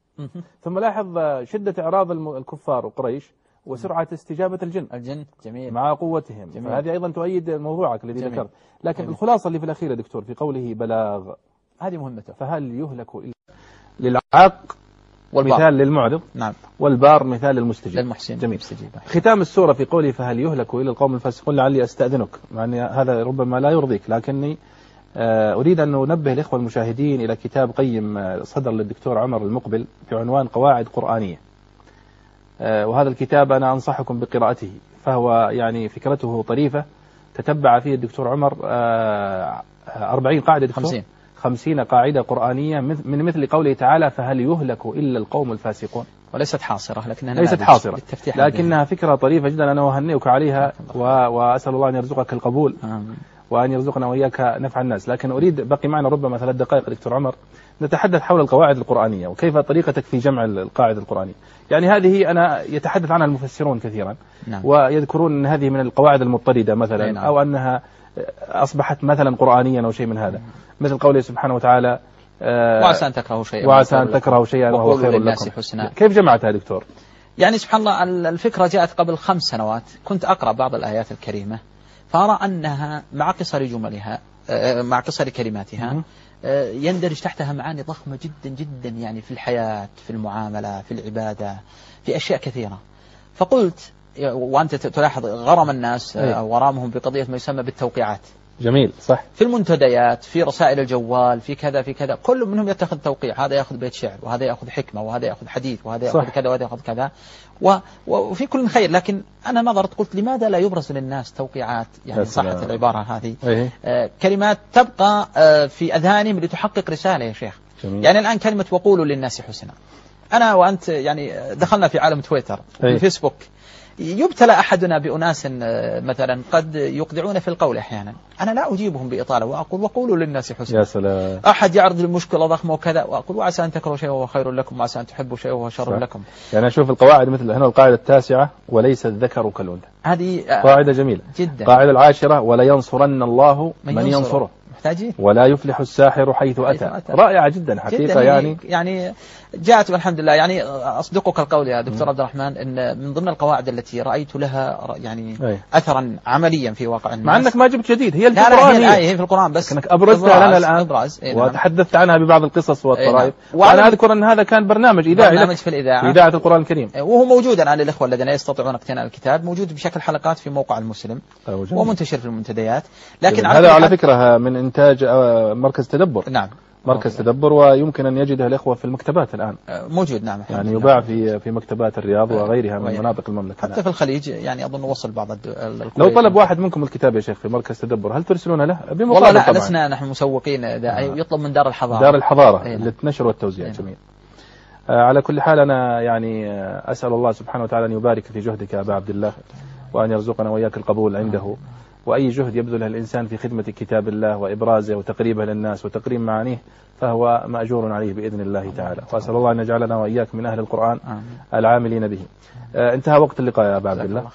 ثم لاحظ شدة إعراض الكفار وقريش وسرعة استجابة الجن الجن جميل مع قوتهم. جميل. فهذه أيضا تؤيد موضوعك الذي ذكرت. لكن جميل. الخلاصة اللي في الأخير يا دكتور في قوله بلاغ، هذه مهمته. فهل يهلك إلا للعاق والبار. مثال للمعرض. نعم. والبار مثال للمستجيب للمحسن. جميل. مستجيب. ختام السورة في قوله فهل يهلك إلا القوم الفاسقون، لعلي أستأذنك، مع أن هذا ربما لا يرضيك، لكني أريد أن ننبه الإخوة المشاهدين إلى كتاب قيم صدر للدكتور عمر المقبل بعنوان قواعد قرآنية، وهذا الكتاب أنا أنصحكم بقراءته، فهو يعني فكرته طريفة. تتبع فيه الدكتور عمر أربعين قاعدة خمسين خمسين قاعدة قرآنية من مثل قوله تعالى فهل يهلك إلا القوم الفاسقون، وليست حاصرة لكنها ليست حاصرة لكنها فكرة طريفة جدا. أنا أهنئك عليها وأسأل الله أن يرزقك القبول وأن يرزقنا وإياك نفع الناس. لكن أريد بقي معنا ربما ثلاث دقائق دكتور عمر نتحدث حول القواعد القرآنية وكيف طريقتك في جمع القاعدة القرآنية. يعني هذه أنا يتحدث عنها المفسرون كثيرا. نعم. ويذكرون أن هذه من القواعد المضطردة مثلا. نعم. أو أنها أصبحت مثلا قرآنيا أو شيء من هذا. نعم. مثل قوله سبحانه وتعالى وعسى أن تكرهوا شيئا وعسى أن تكرهوا شيئا وهو خير لكم. حسنا. كيف جمعتها دكتور؟ يعني سبحان الله الفكرة جاءت قبل خمس سنوات، كنت أقرأ بعض الآيات الكريمة فأرى أنها مع قصر جملها مع قصر كلماتها يندرج تحتها معاني ضخمة جدا جدا، يعني في الحياة، في المعاملة، في العبادة، في أشياء كثيرة. فقلت وأنت تلاحظ غرم الناس أو غرامهم بقضية ما يسمى بالتوقيعات. جميل صح. في المنتديات، في رسائل الجوال، في كذا في كذا، كل منهم يتخذ توقيع، هذا يأخذ بيت شعر، وهذا يأخذ حكمة، وهذا يأخذ حديث، وهذا يأخذ كذا، وهذا يأخذ كذا، و... وفي كل خير. لكن أنا نظرت قلت لماذا لا يبرز للناس توقيعات، يعني صحة العبارة هذه، أيه. آه كلمات تبقى آه في أذهانهم لتحقق رسالة يا شيخ. جميل. يعني الآن كلمة وقولوا للناس حسنا، أنا وأنت يعني دخلنا في عالم تويتر والفيسبوك، يبتلى أحدنا بأناس مثلا قد يقدعون في القول أحيانا، أنا لا أجيبهم بإطالة وأقول وقولوا للناس حسنا. يا سلام. أحد يعرض المشكلة ضخمة وكذا وأقول وعسى أن تكرهوا شيء وهو خير لكم، وعسى أن تحبوا شيء وهو شر لكم. يعني أشوف القواعد مثل هنا القاعدة التاسعة وليس الذكر كالأنثى، هذه قاعدة جميلة جدا. القاعدة العاشرة ولا ينصرن الله من, من ينصره، محتاجين. ولا يفلح الساحر حيث أتى. أتى. رائعة جدا حقيقة جداً. يعني يعني جاءت والحمد لله. يعني أصدقك القول يا دكتور عبد الرحمن إن من ضمن القواعد التي رأيت لها يعني أي. أثرا عمليا في واقع الناس، مع أنك ما جبت جديد، هي لا لا هي, هي, هي في القرآن بس أنك أبرزتها لنا الآن إبراز. إيه وتحدثت عنها ببعض القصص والطرائف. إيه وأنا أذكر أن هذا كان برنامج إذاعي برنامج في الإذاعة في إذاعة القرآن الكريم، وهو موجود الآن للإخوة الذين يستطيعون اقتناء الكتاب، موجود بشكل حلقات في موقع المسلم ومنتشر في المنتديات. لكن هذا على فكرة من إنتاج مركز تدبر. نعم مركز تدبر، ويمكن أن يجده الإخوة في المكتبات الآن موجود. نعم يعني يباع في في مكتبات الرياض وغيرها من مناطق المملكة، حتى في الخليج يعني أظن وصل بعض الكويت. لو طلب واحد منكم الكتاب يا شيخ في مركز تدبر هل ترسلون له؟ والله لا، لسنا نحن مسوقين، يطلب من دار الحضارة. دار الحضارة للنشر والتوزيع. جميل. آه على كل حال أنا يعني أسأل الله سبحانه وتعالى أن يبارك في جهدك يا أبا عبد الله، وأن يرزقنا وإياك القبول عنده، وأي جهد يبذله الإنسان في خدمة كتاب الله وإبرازه وتقريبه للناس وتقريب معانيه فهو مأجور عليه بإذن الله تعالى. وأسأل الله أن يجعلنا وإياك من أهل القرآن العاملين به. آه انتهى وقت اللقاء يا أبا عبد الله،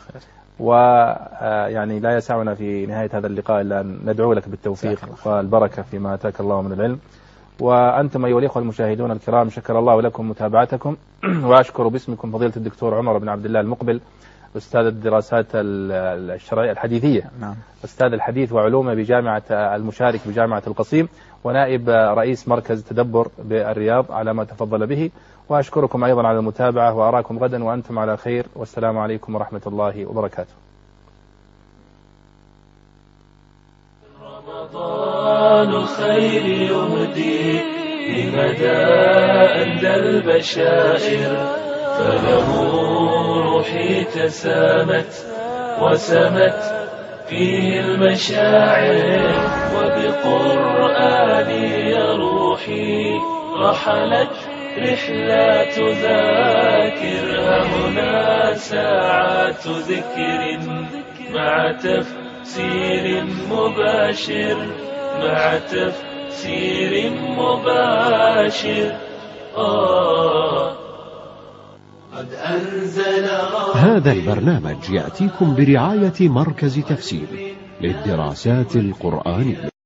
ويعني لا يسعنا في نهاية هذا اللقاء إلا أن ندعو لك بالتوفيق والبركة فيما أتاك الله من العلم. وأنتم أيها الإخوة المشاهدون الكرام، شكر الله لكم متابعتكم، وأشكر باسمكم فضيلة الدكتور عمر بن عبد الله المقبل، أستاذ الدراسات الشرعية الحديثية، نعم. أستاذ الحديث وعلومه بجامعة المشارك بجامعة القصيم، ونائب رئيس مركز تدبر بالرياض على ما تفضل به. وأشكركم أيضا على المتابعة، وأراكم غدا وأنتم على خير، والسلام عليكم ورحمة الله وبركاته. رمضان الخير يهدي لمدى أندى البشائر، فله روحي تسامت وسمت فيه المشاعر، وبقرآني يا روحي رحلت رحلات ذاكر. هنا ساعات ذكر مع تفسير مباشر، مع تفسير مباشر. آه قد أنزل هذا البرنامج يأتيكم برعاية مركز تفسير للدراسات القرآنية.